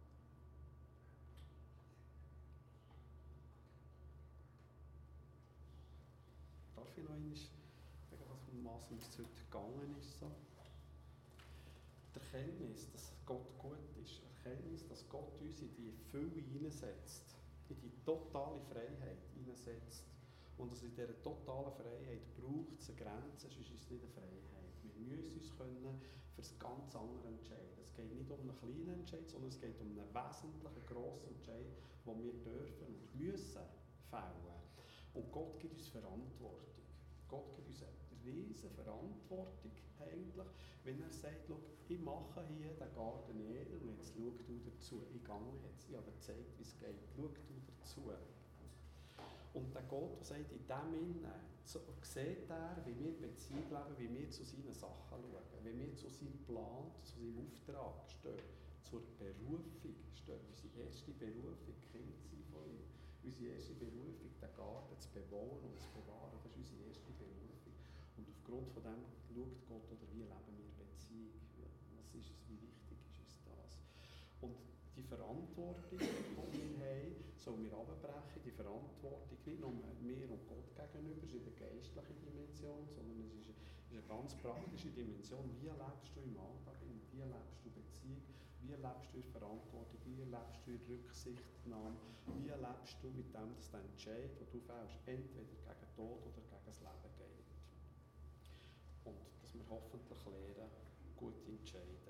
Darf ich noch einmal sagen, was um was es heute gegangen ist? So? Die Erkenntnis, dass Gott gut ist, die Erkenntnis, dass Gott uns in die Fülle hineinsetzt, in die totale Freiheit hineinsetzt. Und dass in dieser totalen Freiheit braucht es eine Grenze, sonst ist es nicht eine Freiheit. Wir müssen uns können für das ganz andere entscheiden. Es geht nicht um einen kleinen Entscheid, sondern es geht um einen wesentlichen, grossen Entscheid, den wir dürfen und müssen fällen. Und Gott gibt uns Verantwortung. Gott gibt uns eine riesige Verantwortung eigentlich, wenn er sagt, schau, ich mache hier den Garten Eden und jetzt schau du dazu. Ich gehe jetzt, ich habe gezeigt, wie es geht, schau du dazu. Und der Gott, der sagt, in dem Innen, so, sieht er, wie wir Beziehung leben, wie wir zu seinen Sachen schauen, wie wir zu seinem Plan, zu seinem Auftrag stehen, zur Berufung stehen, unsere erste Berufung, Kind sein von ihm, unsere erste Berufung, den Garten zu bewohnen und zu bewahren, das ist unsere erste Berufung. Und aufgrund von dem schaut Gott, oder wie leben wir Beziehung, was ist es, wie wichtig ist uns das. die Verantwortung, die wir haben, sollen wir abbrechen, die Verantwortung nicht nur mir und Gott gegenüber, es ist eine geistliche Dimension, sondern es ist eine, ist eine ganz praktische Dimension. Wie lebst du im Alltag, wie lebst du Beziehung, wie lebst du in Verantwortung, wie lebst du in Rücksichtnahme, wie lebst du mit dem, dass der Entscheid, den du fällst, entweder gegen den Tod oder gegen das Leben geht. Und dass wir hoffentlich lernen, gute Entscheide